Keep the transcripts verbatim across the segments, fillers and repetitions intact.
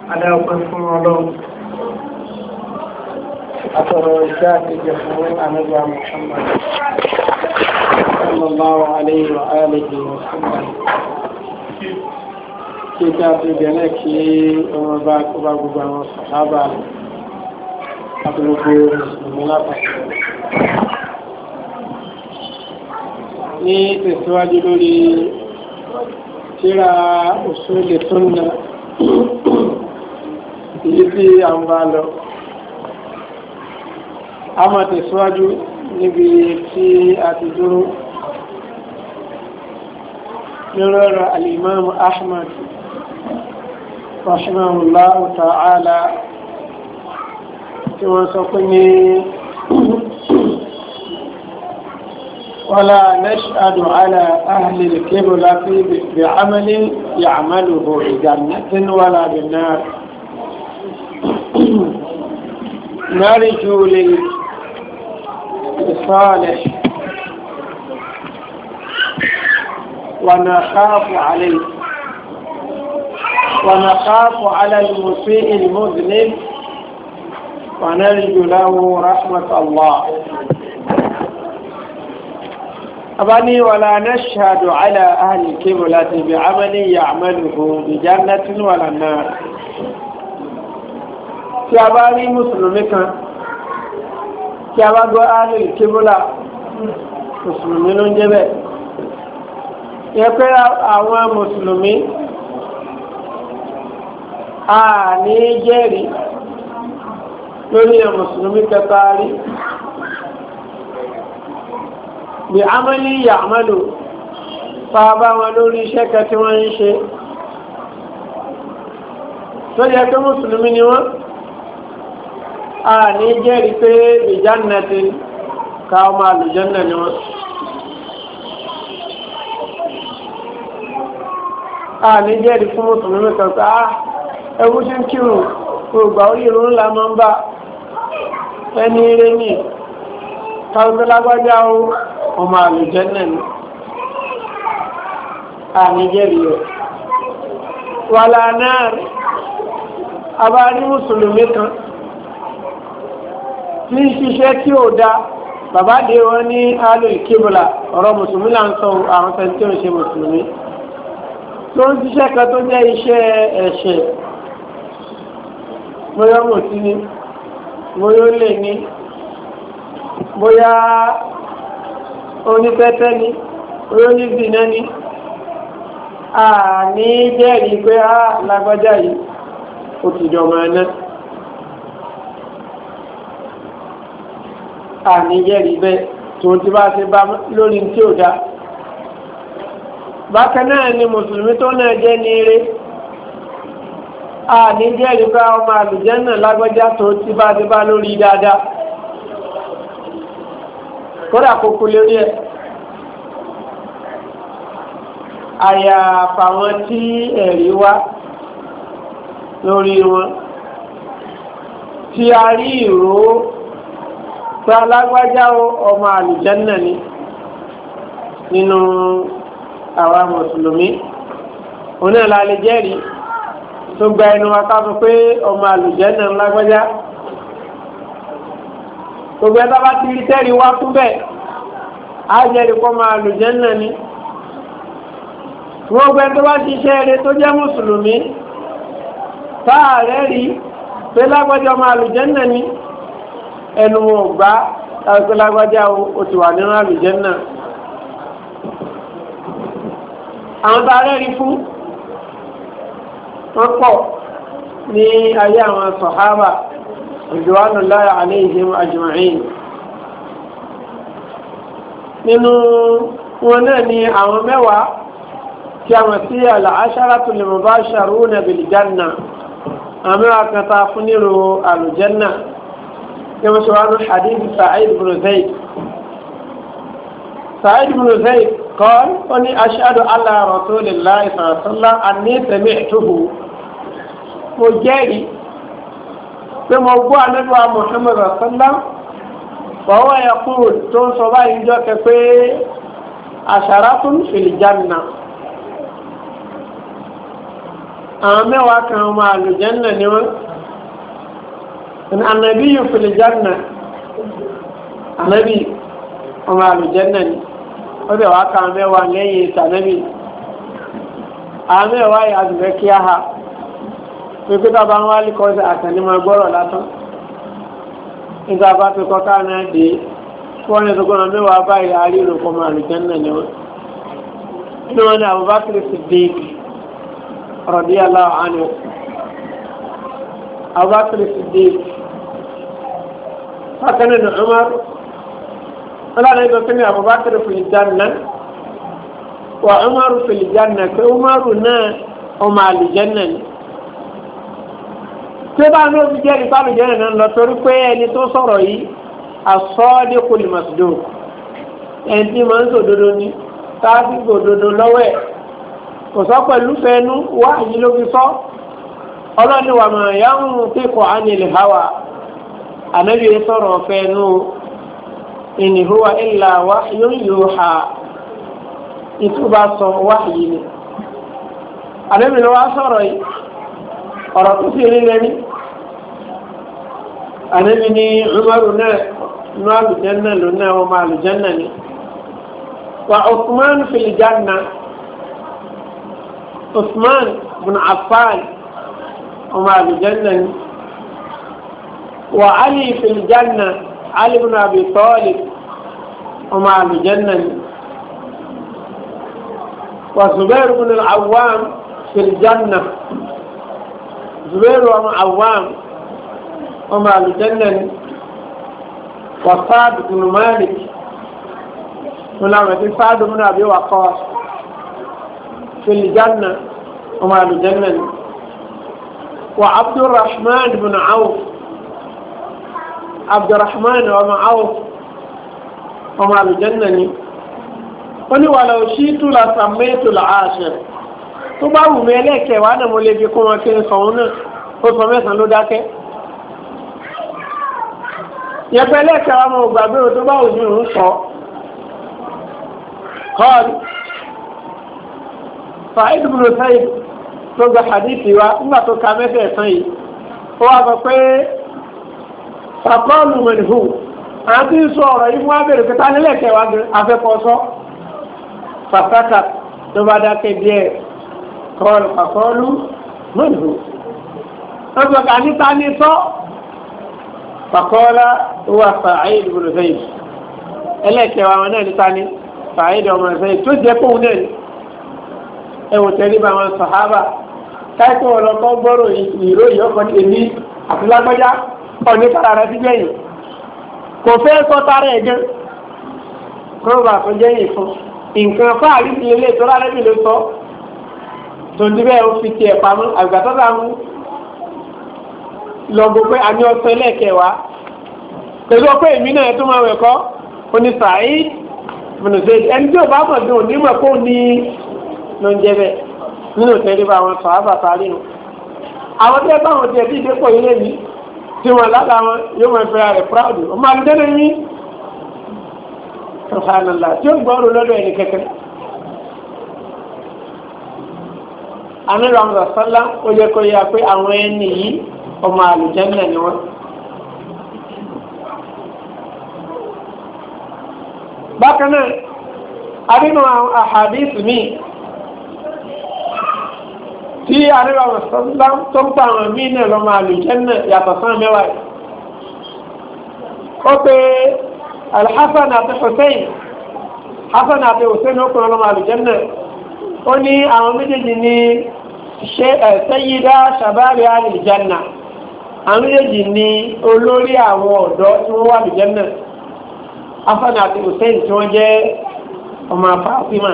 adáwọ̀pẹ́ fún ọlọ́run àtọ̀rọ̀ ìṣẹ́ àti ìjẹ̀fún ànábì Muhammad sallallahu alayhi wa alihi wa sallam kí ká fi bẹ̀rẹ̀ kí ọmọ bá kó bá gbogbo àwọn sàhábà àti gbogbo mùsùlùmí lápapọ̀. Ní tẹ̀síwájú lórí tírà usul sunnah èyí tí a ń bá lọ, a máa tẹ̀síwájú níbi tí a ti dúró lórí ọ̀rọ̀ al-Imam Ahmad rahimahullahu ta'ala tí wọ́n sọ pé ní wala nashhadu ala ahli al-qiblati bi'amalin ya'maluhu bi jannatin wala bin-nar narju lil-salih wa nakhafu alayhi wa nakhafu ala al-musii' al-mudhnib wa narju lahu rahmat Allah. abani wala nashhadu ala ahli al-qiblati bi'amalin ya'maluhu bi jannatin wala nar. Tí a bá rí mùsùlùmí kan, tí a bá gbọ́ ahlul qibla, mùsùlùmí ló ń jẹ́ bẹ́ẹ̀. Yẹ pé àwọn mùsùlùmí a ní jẹ́rìí lórí ẹ̀ mùsùlùmí kẹta rí. Bí amali ya'malu fa bá wọn lórí iṣẹ́ kẹ tí wọ́n ń ṣe. Tó yẹ pé mùsùlùmí ni wọ́n. a ní jẹ́rìí pé ìjánnatin ká ọmọ àlùjànnà ni wọ́n. a ní jẹ́rìí fún mùsùlùmí kankan á ẹwú tí ń kírun gbogbo àwọn ìrún ńlá máa ń bá ẹni eré ní káwé lágbájá ọmọ àlùjànnà ni. a ní jẹ́rìí rẹ̀ wàlá náà abá ní mùsùlùmí kan ní ṣiṣẹ́ tí ó dá bàbá dé wọn ní ahlul qibla ọ̀rọ̀ mùsùlùmí là ń sọ àwọn tẹ́lẹ̀ tí ó ń ṣe mùsùlùmí tó ń ṣiṣẹ́ kan tó jẹ́ iṣẹ́ ẹ̀ṣẹ̀ bóyá mọ̀tí ni bóyá ó lè ní bóyá onípẹ́tẹ́ ni bóyá oníbìnà ni a ní jẹ́rìí pé á lágbájá yìí ó ti jọmọ ẹ̀nà. àníjẹ́rìí bẹ́ẹ̀ tó ti bá ṣe bá lórí tí ó dá. bákan náà ni mùsùlùmí tó náà jẹ́ ní eré àníjẹ́rìí bá ọmọ àlùjànnà lágbájá tó ti bá ṣe bá lórí dáadáa kódà kókó lórí ẹ̀. àyàfà wọn tí ẹ̀rí wá lórí wọn tí a rí ìró tí alágbájá ọmọ àlùjànnà ni nínú àwa mùsùlùmí òun náà la lè jẹ́rìí tó gba ẹnu wa ká sọ pé ọmọ àlùjànnà lágbájá gbogbo ẹ̀ta bá ti rí tẹ́rì wá fún bẹ́ẹ̀ á jẹ́rìí kọ́ ọmọ àlùjànnà ni. wọ́n gbẹ́ tó bá ti ṣe eré tó jẹ́ mùsùlùmí táàrẹ́ rí pé lágbájá ọmọ àlùjànnà ni ẹnu wọn gbá láti lágbájá o ti wà nínú àlùjànnà. àwọn tá a rẹ́rí fún wọn pọ̀ ní ayé àwọn sàhábà ridwanullahi alayhim ajma'in. nínú wọn náà ni àwọn mẹ́wàá tí a mọ̀ sí al-asharatul mubasharuna bil janna àwọn mẹ́wàá kan tá a fún nílò àlùjànnà. كما سؤال حديث سعيد بن زيد سعيد بن زيد قال أني أشهد على رسول الله صلى الله عليه وسلم أني سمعته وجاري بموضوع نبوة محمد صلى الله عليه وسلم وهو يقول تون صباح يجوك في عشرات في الجنة àwọn mẹ́wàá kan ọmọ àlùjànnà ni wọ́n an-nabiyyu fil janna ànábì ọmọ àlùjànnà ni ó bẹ̀ wá kan mẹ́wàá lẹ́yìn ìtànábì àwọn mẹ́wàá yà àdùbẹ́ kí á ha pé bàbá wọn wá lè kọ́ sí àtẹ̀lé máa gbọ́rọ̀ lásán nígbà bá fi kọ́ ká náà dé wọ́n ní ọdún mẹ́wàá báyìí àríro kọ́ máa àlùjànnà ni wọ́n inú wọn ni Abubakar Siddiq radiyallahu anhu Abubakar Siddiq bákan náà Umar ọlọ́run ẹgbẹ́ fún mi Abubakar fil janna wa Umar fil janna pé Umar náà ọmọ àlùjànnà ni tí ó bá ní òbí jẹ́ nípa àlùjànnà náà lọ torí pé ẹni tó sọ̀rọ̀ yìí as-sadiqul masduq ẹni tí máa ń sòdodo ní táàbí gbòdodo lọ́wọ́ ẹ̀ kò sọ pẹ̀lú fẹ́nu wá yìí ló fi sọ ọlọ́ni wà máa yantiqu anil hawa ànábì sọ̀rọ̀ fẹ́nu in huwa illa wahyun yuha ìtúbà sọ wáyìí ni ànábì ló wá sọ̀rọ̀ yìí ọ̀rọ̀ tó fi rí lẹ́ni ànábì ní Umaru náà nú àlùjànnà ló náà ọmọ àlùjànnà ni wa Uthman fil janna Uthman bin Affan ọmọ àlùjànnà ni wa Ali fil janna Ali bin Abi Talib ọmọ àlùjànnà ni wa Zubair bin al-Awwam fil janna Zubair ọmọ Awwam ọmọ àlùjànnà ni wa Sa'd bin Malik wọn làwọn ti Sa'd bin Abi Waqqas fil janna ọmọ àlùjànnà ni wa Abdurrahman bin Awf Abdurrahman ọmọ Awf ọmọ àlùjànnà ni ó ní wà law shi'tu la sammaytu al-ashir tó bá wù mí ẹlẹ́kẹ̀ẹ́ wà náà mo lè fi kún wọn kí n sọ òun náà ó sọ mẹ́sàn-án ló dákẹ́ yẹpẹ ẹlẹ́kẹ̀ẹ́ wa mo gbàgbé o tó bá wù mí òun sọ kọ́ọ̀lù Sa'id ibn Sayyid tó gba hadithi wa nígbà tó ka mẹ́fẹ̀ẹ́sán yìí ó wá sọ pé fàkọ́ọ̀lù mẹ́lìhù àti sọ ọ̀rọ̀ yìí fún abẹ́rẹ́ pé tani lẹ́kẹ̀ẹ́ wa afẹ́kọ̀ọ́ sọ fàtàkà tó bá dákẹ́ díẹ̀ kọ́ọ̀lù fàkọ́ọ̀lù mẹ́lìhù wọ́n sọ ká ní tani sọ fàkọ́ọ̀lá wà Sa'id ibn Zayd ẹlẹ́kẹ̀ẹ́ wa náà ní tani Sa'id ọmọ Zayd tó jẹ́ kóhun náà ẹ̀wọ̀n tẹ́lẹ̀ bá wọn sàhábà káìkọ́ ọlọ́kọ́ gbọ́rọ̀ ìró ìyọ́kọ́ ní èmi àti lágbọ́já ọ̀ní kára rẹ̀ sí gbẹ̀yìn kò fẹ́ sọ tààrà ẹ̀gẹ́ kọ́ọ̀bà tó jẹ́yìn fún nǹkan fáàrí ti ilé tó rárẹ́ bí ló sọ tó ń dibẹ́ ó fi ti ẹ̀ pamọ́ àgbàtọ́ta mú lọ́gbọ́ pé a ní ọ̀sẹ̀ lẹ́ẹ̀kẹwàá pẹ̀lú ọpẹ́ èmi náà tó máa wẹ̀kọ́ ó ní Sa'id mọ̀nùsẹ̀ ẹni tí ò bá mọ̀ dùn ní mọ̀ kó ní ló ń jẹ́ bẹ́ẹ̀ nínú tẹ́lẹ̀ bá wọn sọ àbàtàrí wọn àwọn tẹ́ bá wọn tiẹ̀ bí ìdẹ́pọ̀ yìí lé mi tí wọn lára wọn yóò máa fẹ́ra rẹ̀ proud ọmọ àlùdẹ́nà yín subhanallah tí ó gbọ́rọ̀ lọ́dọ̀ ẹni kẹ́kẹ́ àmì ramza sallá ó yẹ kó yá pé àwọn ẹni yìí ọmọ àlùjànnà ni wọn. bákan náà adínú àwọn ahadith mi tí àríwá mọ̀sánlá tó ń pa àwọn míì náà lọ́mọ àlùjànnà yàtọ̀ sán mẹ́wàá yìí. ó pe alhassan àti hussein hassan àti hussein ó kún ọlọ́mọ àlùjànnà ó ní àwọn méjèèjì ní sayyida shabari àlùjànnà àwọn méjèèjì ní olórí àwọn ọ̀dọ́ tí wọ́n wà àlùjànnà hassan àti hussein tí wọ́n jẹ́ ọmọ Fatima.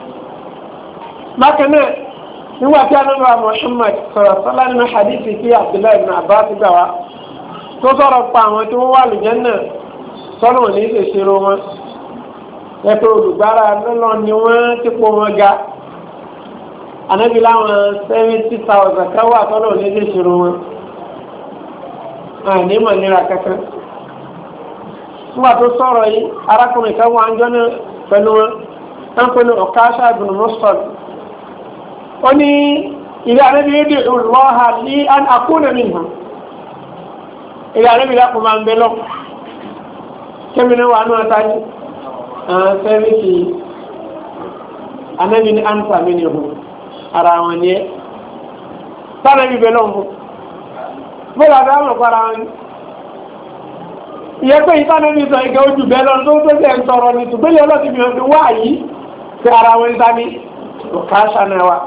bákan náà nígbà tí anábà Muhammad sọ̀rọ̀ sọ́lá nínú hadithi tí Abdullahi ibn Abbas gbà wá tó sọ̀rọ̀ pa àwọn tí wọ́n wà àlùjànnà sọ́nà ní ìṣèṣirò wọn ẹ̀tọ́ olùgbára lọ́lọ́ ni wọ́n ti pọ̀ wọn ga anábì láwọn seventy thousand káwà sọ́nà ní ìṣèṣirò wọn àní mọ̀ níra kankan nígbà tó sọ̀rọ̀ yìí arákùnrin kan wà ń jọ́nà pẹ̀lú wọn tán pẹ̀lú Ukasha ibn Mihsan ó ní ìdí ànábì yéé dè lọ́ha ní àkúnà nìyẹn ìdí ànábì lápò máa ń bẹ lọ kẹ́mínà wà nù àtàlí sẹ́fìsì ànábì ní àǹfà mi ni hù ara wọn ni ẹ sànábì bẹ lọ́wọ́ bóyá àbẹ́ àwọn ọ̀pọ̀ ara wọn ni ìyẹn pé ìtànábì sọ ìgbà ojú bẹ́ẹ̀ lọ tó tó tẹ̀ ń sọ̀rọ̀ ní tùgbẹ́lẹ̀ ọlọ́sìn mi fi wá yìí sí ara wọn sani òkàṣà náà wa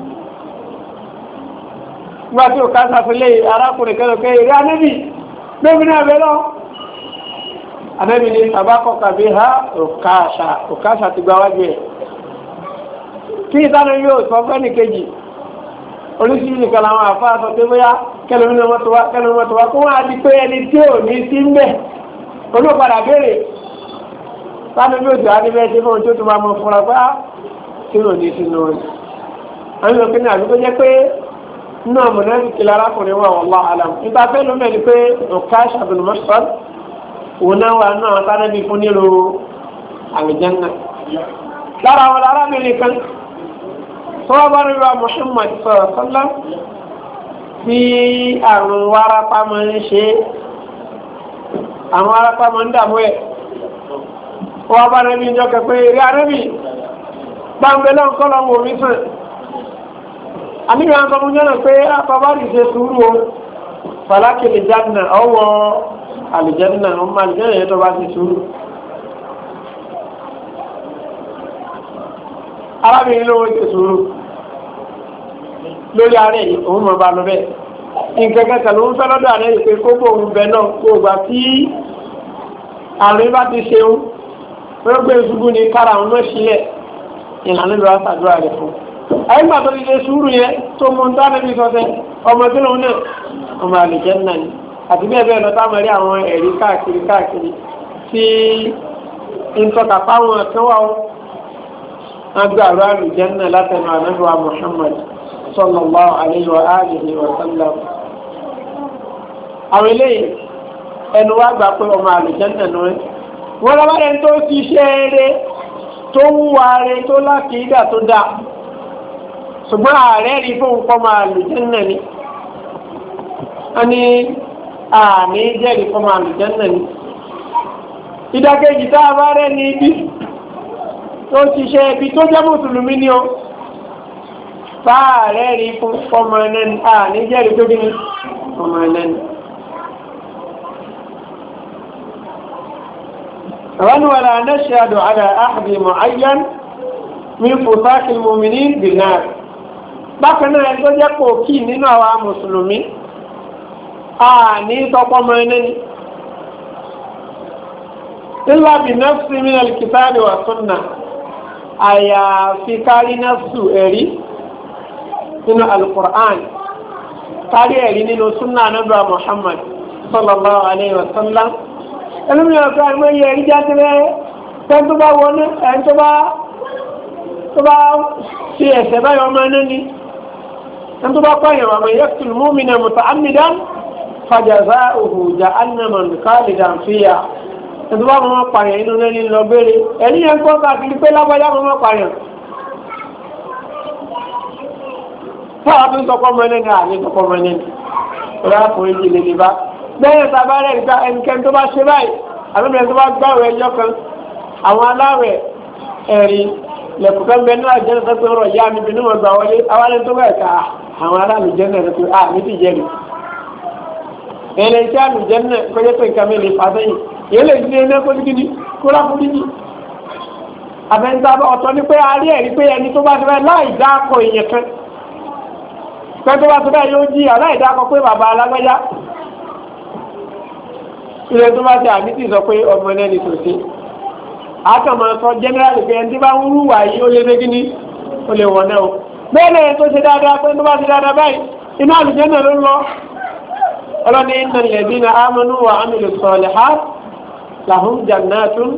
nígbà tí òkàṣà fi lé arákùnrin kẹlẹ pé eré anábì bẹ́ẹ̀ náà bẹ́ẹ̀ lọ anábì ní tabakọ kàbí ha òkàṣà òkàṣà ti gba wájú ẹ̀ kí ìtànábì yóò sọ fẹ́ni kejì oríṣiríṣi nìkan làwọn àfa sọ pé bóyá kẹlẹ́mi náà mọ́tò wá kẹlẹ́mi mọ́tò wá kó wọ́n á di pé ẹni tí ò ní sí ń bẹ̀ olóòpadà béèrè sáni bí oṣù adébẹ́ ṣe fún ohun tó tó máa mọ fúnra pé á kí ló ní sínú rẹ̀ àwọn òkè ní àdúgbò jẹ́ pé nínú àmọ̀nẹ́sì kìlá arákùnrin wà wallahu alam nípa fẹ́ ló mẹ́ni pé ọ̀ká ṣàbùnú mọ́ṣọ́d òun náà wà náà sáni fún nílò àlùjánnà lára àwọn arábìnrin kan tó bá rí wa Muhammad sallallahu alaihi wasallam tí àrùn wárápá máa ń ṣe àwọn wárápá máa ń dààmú ẹ̀ wọ́n bá rẹ̀ bí ìjọ kẹfẹ́ eré arẹ́bì gbàǹgbẹ̀lẹ́ nǹkan lọ́wọ́ omi sàn àníbi àwọn ọmọ jọ́nà pé àpapọ̀ ṣe sùúrù o fàlákìlì jáde ọwọ́ àlìjẹ́nà ọmọ àlìjẹ́nà yẹn tó bá ti sùúrù arábìnrin lówó ti sùúrù lórí ààrẹ yìí òun mọ̀ bá lọ bẹ́ẹ̀ nǹkan kẹta ló ń fẹ́ lọ́dọ̀ ààrẹ yìí pé kókó òun bẹ náà kó gbà tí àrùn bá ti ṣeun wọ́n gbé ṣubú ní kára àwọn náà sílẹ̀ ìlànà ìlú àṣàdúrà rẹ̀ fún. àyíká tó ti ṣe sùúrù yẹn tó mú un dáná bí sọ́tẹ́ ọmọ tó lòun náà ọmọ àlùjẹ́ náà ni àti bẹ́ẹ̀ bẹ́ẹ̀ lọ táwọn rí àwọn ẹ̀rí káàkiri káàkiri tí ìtọ́ka fáwọn kan wà ó wọ́n gbé àrùn àlùjẹ́ náà látẹnu ànábìwá Muhammad sallallahu alayhi wa alihi wa sallam. àwọn eléyìí ẹnu wá gbà pé ọmọ àlùjẹ́ náà ni wọ́n lọ́wọ́ rẹ̀ tó ti ṣe eré tó wúwa rẹ̀ tó lákìídà tó dá ṣùgbọ́n ààrẹ rí fún nǹkan máa lò jẹ́nà ni a ní àmì jẹ́rì fún máa lò jẹ́nà ni ìdákejì tá a bá rẹ̀ ní ibi tó ti ṣe ibi tó jẹ́ mùsùlùmí ni ó fáàrẹ rí fún ọmọ ẹ̀nẹ́ni àmì jẹ́rì tó bí ọmọ ẹ̀nẹ́ni. ولا نشهد على أحد معين من فساق المؤمنين بالنار bákan náà ẹni tó jẹ́ pò kí nínú àwa mùsùlùmí a ní tọpọmọ ẹni ni illa bi nafsi min al-kitabi wa sunna àyàfi kárí nafsu ẹ̀rí nínú al-Qur'an kárí ẹ̀rí nínú sunna nàbà Muhammad sallallahu alayhi wa sallam ẹlẹ́mi ọ̀sán àìmọ́ iye ẹ̀rí jáde rẹ̀ tẹ́ tó bá wọnú ẹni tó bá tó bá fi ẹ̀sẹ̀ báyọ̀ ọmọ ẹni ni ẹni tó bá pààyàn àmọ́ yaqtul mu'mina muta'ammidan fajaza'uhu jahannaman khalidan fiha ẹni tó bá mọ́ pààyàn inú lẹ́ni lọ béèrè ẹni yẹn kọ́ káàkiri pé lábájá mọ́ pààyàn fáwọn tó ń sọpọ̀ mọ́ ẹni ní àlè sọpọ̀ mọ́ ẹni rẹ̀ àkùnrin jìnnì ní bá bẹ́ẹ̀ sábà rẹ̀ nípa ẹnikẹ́ni tó bá ṣe báyìí àbẹ̀bẹ̀rẹ̀ tó bá gbàwẹ̀ ẹjọ́ kan àwọn aláwẹ̀ ẹ̀rí lẹ̀kùnkẹ́ bẹ náà jẹ́ ẹ̀sẹ̀ tó rọ̀ yá mi bí níwọ̀n gbà wọlé awálẹ̀ tó bẹ̀ ká àwọn aláàlú jẹ́ náà tó à ní ti jẹ́ rí. ẹ̀rẹ̀ iṣẹ́ àlù jẹ́ náà kọjá pé nǹkan mi lè fà sẹ́yìn èyí lè ní ẹni kó dígí ní kó lápò dígí. àbẹ̀ntà ọ̀tọ̀ ni pé a rí ẹ̀rí pé ẹni tó bá ti bẹ́ẹ̀ láì dáko ìyẹn kan pé tó bá ti bẹ́ẹ̀ yóò jí aláì dáko pé bàbá alágbájá ilé tó bá ti àmì tí sọ pé ọmọ náà ní tòṣe àtàmà sọ jẹ́nẹ́rálì pé ẹni tí bá ń rúwà yìí ó lé lé ní ó lè wọ̀n náà o bẹ́ẹ̀ náà tó ṣe dáadáa pé tó bá ṣe dáadáa báyìí inú àlùjẹ́ náà ló ń lọ ọlọ́ni innal ladina amanu wa amilu salihat lahum jannatun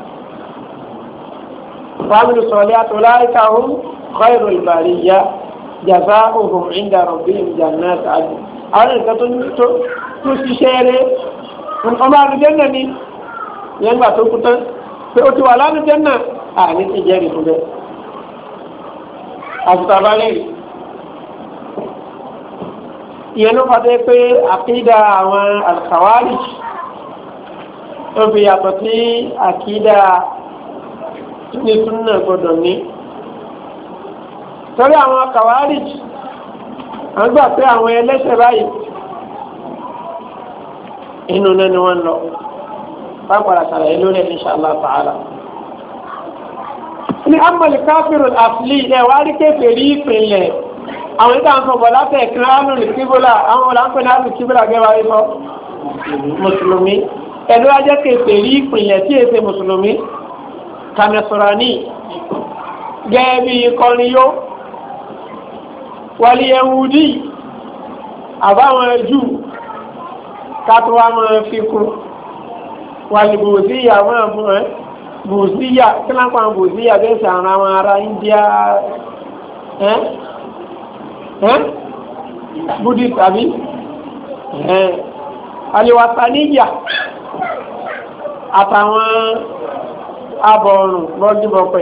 wa amilu salihat ulaika hum khairul bariyya jazaohum inda rabbihim jannat adn àwọn nǹkan tó tó ṣiṣẹ́ rẹ̀ ọmọ àlùjẹ́nà ni yẹn gbà tó kú tán pé ó ti wà lálùjẹ́nà àní ti jẹ́rìí fún bẹ́ẹ̀ àtúntà bá lẹ́rìí ìyẹn ló fàdé pé àkídà àwọn al-Khawarij ó fi yàtọ̀ sí àkídà ní súnà gbọdọ̀ ní. torí àwọn Khawarij wọ́n gbà pé àwọn ẹlẹ́ṣẹ̀ báyìí inú náà ni wọ́n lọ pápára sàlàyé lórí insha Allah ta'ala. ní amọ̀lì káfíìrù àfìlì ẹ̀ wá rí kéfèrí ìpìlẹ̀ àwọn ìta ń sọ̀bọ̀ látẹ̀ kí wọ́n á lù kíbólà àwọn ọ̀làǹpẹ̀ náà lù kíbólà gẹ́wàá rí sọ mùsùlùmí ẹ̀lú ajẹ́ kéfèrí ìpìlẹ̀ tí èsè mùsùlùmí kàmẹ́sọ̀rání gẹ́ẹ̀bí kọrin yó wàlí ẹ̀wùdí àbáwọn Júù kátówá máa fi kún wàlí bòzíyà máa fún ẹ́ bòzíyà kí lápá bòzíyà bẹ́ẹ̀ sàrán àwọn ará India ẹ́ ẹ́ Buddhist tàbí ẹ́ aliwasaniya àtàwọn abọ̀ọ̀rùn lọ́dúnbọ̀pẹ̀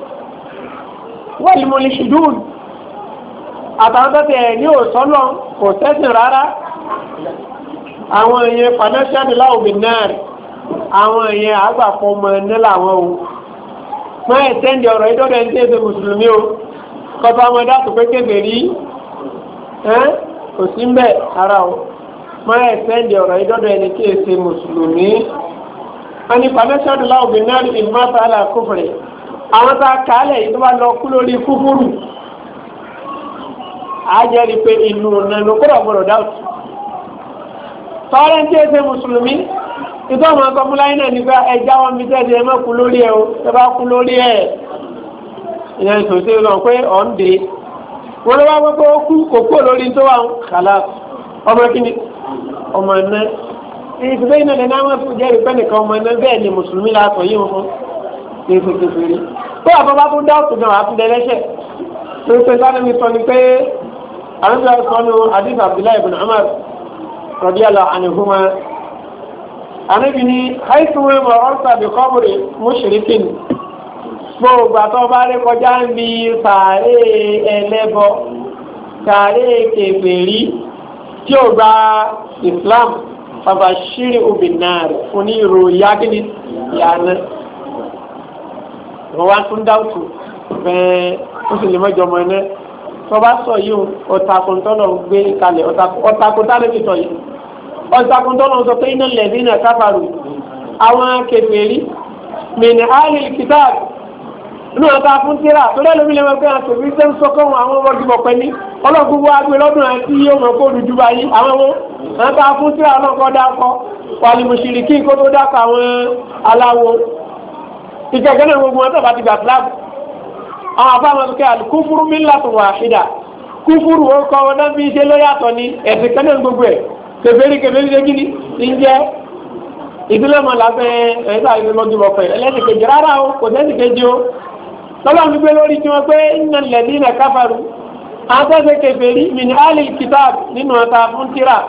wàlí mọ̀lẹ́sìdún àtàwọn tó tẹ̀ ní òsọ́lọ́ kò sẹ́sìn rárá àwọn èèyàn financial láwùmí náà àwọn èèyàn àgbàpọ̀ ọmọ ẹ̀nẹ́ làwọn o máa ẹ̀tẹ́ndì ọ̀rọ̀ ìdọ́dẹ̀ ní ẹ̀sẹ̀ mùsùlùmí o kọta ọmọ ẹ̀dá tó pé kébè rí ẹ́ kò sí ń bẹ̀ ara o máa ẹ̀tẹ́ndì ọ̀rọ̀ ìdọ́dẹ̀ ní ẹ̀sẹ̀ mùsùlùmí wọ́n ní financial láwùmí náà ní ìmọ̀ta àlà kúfùrẹ̀ àwọn tá a kàálẹ̀ yìí tó bá lọ kú lórí kúfùrù àjẹ́rí pé ìlú nànú kúrò gbọ́dọ̀ dáùtù tọ́rẹ́ tí ó ṣe mùsùlùmí ìtọ́ ọmọ ọkọ̀ múláyé náà nígbà ẹjá wọn bí tẹ́sí ẹ mọ́ kú lórí ẹ o ẹ bá kú lórí ẹ ìyẹn ìṣòṣe lọ pé ọ̀ǹdè wọn ló wá gbogbo kú kò kú lórí tó wà ń kàlá ọmọ kíni ọmọ ẹ̀nà ìṣòṣe iná lẹ́nu àwọn fún jẹ́rìí pẹ́ nìkan ọmọ ẹ̀nà bẹ́ẹ̀ ni mùsùlùmí láàtọ̀ yìí wọn fún ìfòkèfèrè tó àbọ̀ bá tún dáùtù náà wà fún dẹ́lẹ́ṣẹ̀ tó ṣe sáré mi sọ ni pé àwọn ìgbà sọnù hadith Abdullahi ibn Umar radiyallahu anhuma anabi ni haitu wọn mọ ọsà bí kọbùrì mushrikin gbogbo àtọ bá rí kọjá ń bi sàárè ẹlẹ́bọ sàárè kèfèrí tí ó gba Islam fabashiri obìnrin fún ìrò yagini yànnà wọn wá tún dáwùtù bẹ́ẹ̀ ó sì lè mọjọ mọ ẹnẹ tọba sọ yìí ọ̀tàkùntọ́nà gbé kalẹ̀ ọ̀tàkùntà lè sọ yìí ọ̀tàkùntọ́nà sọ pé iná lẹ̀bí náà káfàrù àwọn kèfèrí mìíràn áàlì kìtàb inú ọ̀tà fún tíra tó lẹ́nu mi lẹ́wọ̀n pé àti òfin sẹ́ń sọ́kọ́ àwọn ọmọ ọdún ọ̀pẹ ní ọlọ́gbùn wa gbé lọ́dún àti yóò mọ̀ kó dúdú báyìí àwọn ọmọ ọ̀tà fún tíra ọlọ́kọ́ dákọ̀ wàlì mùsùlùkí kó tó dákọ̀ àwọn aláwo ìkẹ̀kẹ́ náà gbogbo wọn tó bá ti gbà fúláàbù àwọn afáàmọ́ sókè àlù kúfúrú millatun wahida kúfúrú orúkọ wọn náà bí ṣe ló yàtọ̀ ní ẹ̀sìn kan náà gbogbo ẹ̀ kèfèrí kèfèrí ṣe gíní ń jẹ́ ìdílé mọ̀ lábẹ́ ẹ̀ẹ́sà ìlú lọ́dún ọ̀pẹ̀ ẹlẹ́sìn kejì rárá o kò sẹ́sìn kejì o lọ́lọ́ ń gbé lórí tí wọ́n pé innal ladina kafaru àwọn tó ṣe kèfèrí min ahlil kitab nínú ọ̀tá fún tíra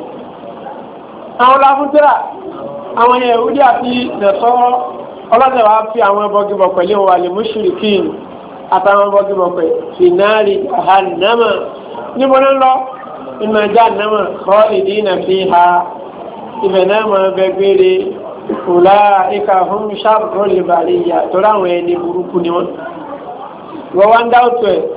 àwọn la fún tíra àwọn Yahudi àti Nasara ọlọ́dẹ̀ wa fi àwọn ẹbọgibọ̀ pẹ̀lú wal mushrikin àtàwọn bọ́gìbọ̀pẹ̀ finari ahannama níbo ní lọ inú ẹja annama khalidina fiha ibẹ̀ náà máa bẹ gbére ulaika hum sharrul bariyya tó ráwọn ẹni burúkú ni wọ́n wọ́n wá ń dáwọ́tò ẹ̀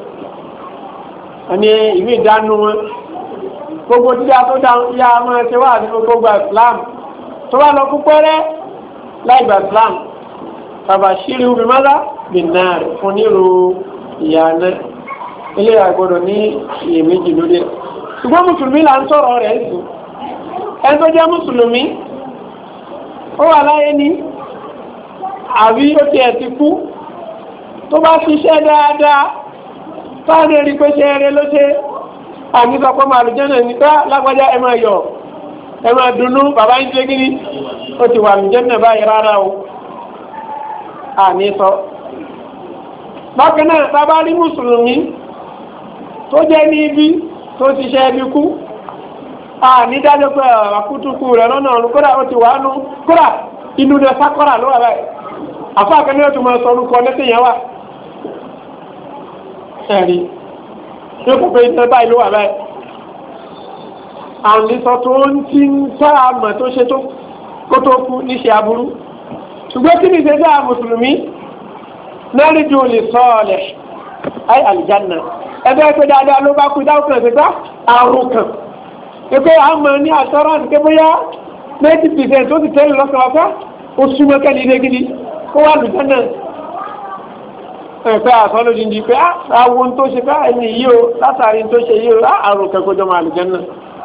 ẹni ìwé ìdánú wọn gbogbo dídá tó dá yá máa ṣe wá àti gbogbo Islam tó bá lọ púpọ̀ rẹ̀ láì gba Islam tàbàṣírí omi mọ́lá bìnnáàrí fún nílò ìyànà ilé àgbọ̀dọ̀ ní iyèméjì lórí ẹ̀ ṣùgbọ́n mùsùlùmí là ń sọ̀rọ̀ rẹ̀ sí ẹni tó jẹ́ mùsùlùmí ó wà láyé ní àbí ó ti ẹ̀ ti kú tó bá ṣiṣẹ́ dáadáa fáwọn èrì pé ṣe eré ló ṣe àmì sọpọ̀ màlúùjẹ́ náà nípa lágbájá ẹ máa yọ̀ ẹ máa dunnú bàbá ń ṣe gíní ó ti wà lùjẹ́ náà báyìí rárá o àní sọ bákan náà bàbá rí mùsùlùmí tó jẹ́ ní ibi tó ti ṣe ẹbí kú àní dájọ́ pé àkútùkù rẹ̀ lọ́nà ọ̀run kódà ó ti wà nù kódà inú rẹ̀ sákọ́rà ló wà báyìí àfáàkẹ́ ní ọ̀tún máa sọ orúkọ lẹ́sìn yẹn wà ẹ̀rí tó kò pé iná báyìí ló wà báyìí àlìsọ tó ń ti ń tá àmọ̀ tó ṣe tó kó tó kú níṣẹ́ aburú ṣùgbọ́n kí ni ìṣẹ́jú àwọn mùsùlùmí narju li salih ay aljanna ẹgbẹ́ pé dáadáa ló bá kú dáhùn kan ṣe àrùn kan pé àmọ́ ní àtọ́rọ̀ àti pé bóyá ninety percent tó ti tẹ́lẹ̀ lọ́kàn wáfá ó súnmọ́ kẹ́lì ilé gidi kó wà lùjẹ́ náà ẹ̀fẹ́ àtọ́lódì ní pé àwọn tó ṣe fẹ́ ẹni yìí o látàrí tó ṣe yìí o àrùn kẹ́kọ̀ọ́ jọmọ àlùjẹ́ náà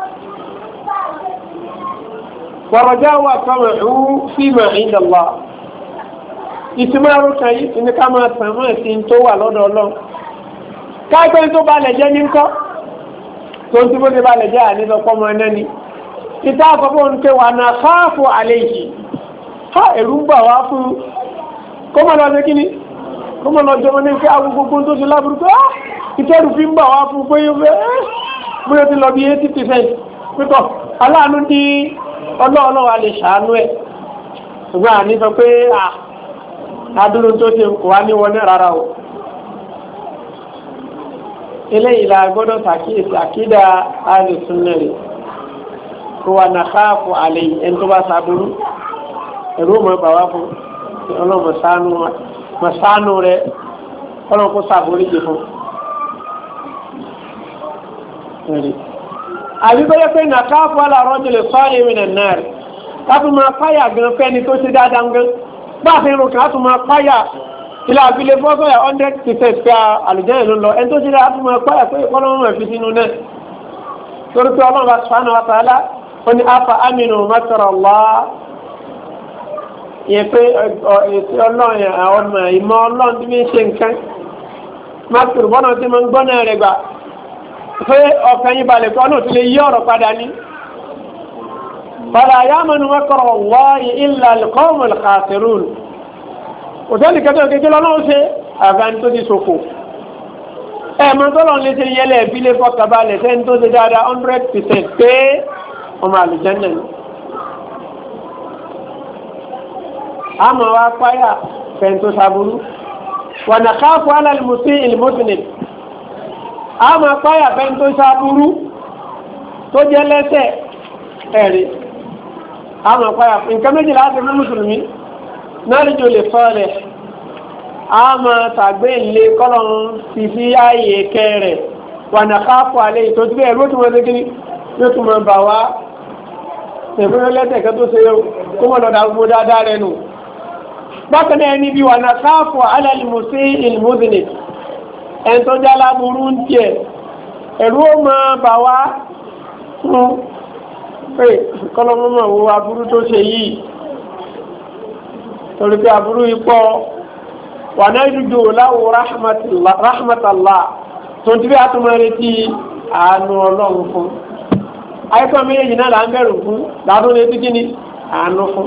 wàrọ̀já wà sọ́mọ̀ ẹ̀hú fíìmọ̀ ìdàlá ìtumọ̀ àrùkàn yìí ní ká máa tàn mọ́ sí tó wà lọ́dọ̀ Ọlọ́run káàkiri tó bá lẹ̀ jẹ́ ní ńkọ́ tó ń tí bó ti bá lẹ̀ jẹ́ àníṣọpọ̀ mọ́ ẹ̀nà ni ìta àkọ́kọ́ ń pè wà náà káàfù àlẹ́ yìí ká ẹ̀rù ń bà wá fún kó mọ̀ lọ sí kíní kó mọ̀ lọ jọmọ ní pé àwọn gbogbo tó ti láburú pé ìtẹ́rù fi ń bà wá fún pé yóò fẹ́ bóyá ti lọ bí eighty percent pítọ̀ aláàánú ní ọlọ́ọ̀lọ́ wa lè ṣàánú ẹ̀ ṣùgbọ́n àní sọ pé àdúró tó ṣe kò wá ní wọlé rárá o eléyìí la gbọ́dọ̀ ṣàkíyèsí àkídà alùsùnnà rẹ̀ kó wà náà káàfù àlẹ́ yìí ẹni tó bá ṣàbúrú ẹ̀rú mọ̀ bà wá fún ọlọ́mọ sánú rẹ̀ ọlọ́mọ kó ṣàbúrí jẹ fún àbíkọ́lẹ́ pé nà káàfù aláàrọ̀ jùlọ sọ́ọ̀lì ìrìnà náà rẹ̀ láti máa páyà gan fẹ́ni tó ṣe dáadáa gan bá a fi rò kí láti máa páyà ilé àfilẹ̀ fọ́sọ̀yà hundred percent pé àlùjẹ́ ìlú lọ ẹni tó ṣe dáadáa láti máa páyà pé ọlọ́run rẹ̀ fi sínú náà torí pé ọlọ́run bá sùpánà wa tààlà ó ní afa aminu makara Allah yẹn pé ètò ọlọ́run àwọn ọmọ ìmọ̀ ọlọ́run tí mi ṣe nǹkan makara bọ́nà tí mo ń gbọ́ náà rẹ̀ gbà pé ọkàn yín balẹ̀ kọ́ náà tún lè yí ọ̀rọ̀ padà ní. fala yamanu makara Allahi illa al-qawmul khasirun òtẹ́lì kẹtọ́ kékeré lọ́nà ṣe àgbáni tó ti ṣòfò ẹ̀mọ́ tó lọ́n lè ṣe yẹlẹ̀ ìbílẹ̀ fọkàbalẹ̀ tẹ́ni tó ṣe dáadáa hundred percent pé ọmọ àlùjànnà ni. àmọ́ wa páyà fẹ́ni tó ṣàbùrú wa nakhafu ala al-musii al-mudhnib àmọ́ páyà fẹ́ni tó ṣàbùrú tó jẹ́ lẹ́sẹ̀ ẹ̀rí àmọ́ páyà nǹkan méjìlá á ti fún mùsùlùmí narju li salih àmọ́ tàgbé ilé kọ́lọ́run ti fi ààyè kẹrẹ̀ wà ní káfọ́ alẹ́ ìtọ́jú bẹ́ẹ̀ ló tún mọ́ lẹ́gìrì ló tún mọ́ bà wá tẹ̀fún lẹ́tẹ̀kẹ́ tó ṣe kó mọ́ lọ́dà gbogbo dáadáa rẹ̀ nù. bákan náà níbi wà ní káfọ́ alẹ́ ìmùsí ìlmùdìní ẹni tó já láburú ń tiẹ̀ ẹ̀rú ó mọ́ bà wá fún pé kọ́lọ́run mọ̀ wo aburú tó ṣe yìí torí pé aburú yìí pọ̀ wà náà dúdú láwù rahmatullah tó ń tibí àtúmọ̀ retí àánú ọlọ́run fún àìkọ́ méjèèjì náà là ń bẹ̀rù fún làádọ́ retí kí ni àánú fún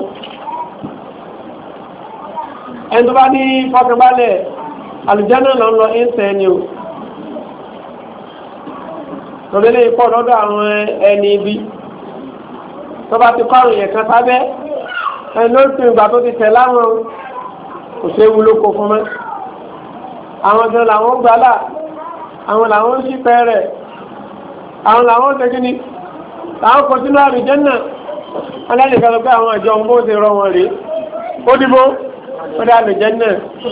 ẹni tó bá ní fọkànbalẹ̀ àlùjánnà lọ lọ ẹ̀ńsẹ̀ ni o torí lè pọ̀ lọ́dọ̀ àwọn ẹni ibi tó bá ti kọ́ àrùn yẹn kan sábẹ́ ẹni ló tún ìgbà tó ti tẹ̀ láwọn kò ṣe wúlò kó fún mọ́ àwọn gan làwọn gbálà àwọn làwọn sì pẹ́rẹ̀ àwọn làwọn tẹ́kí ni làwọn kọ sínú àlùjánnà alẹ́nìkan lọ pé àwọn àjọ ń bó ti rọ wọn rèé ó dìbò ó dá àlùjánnà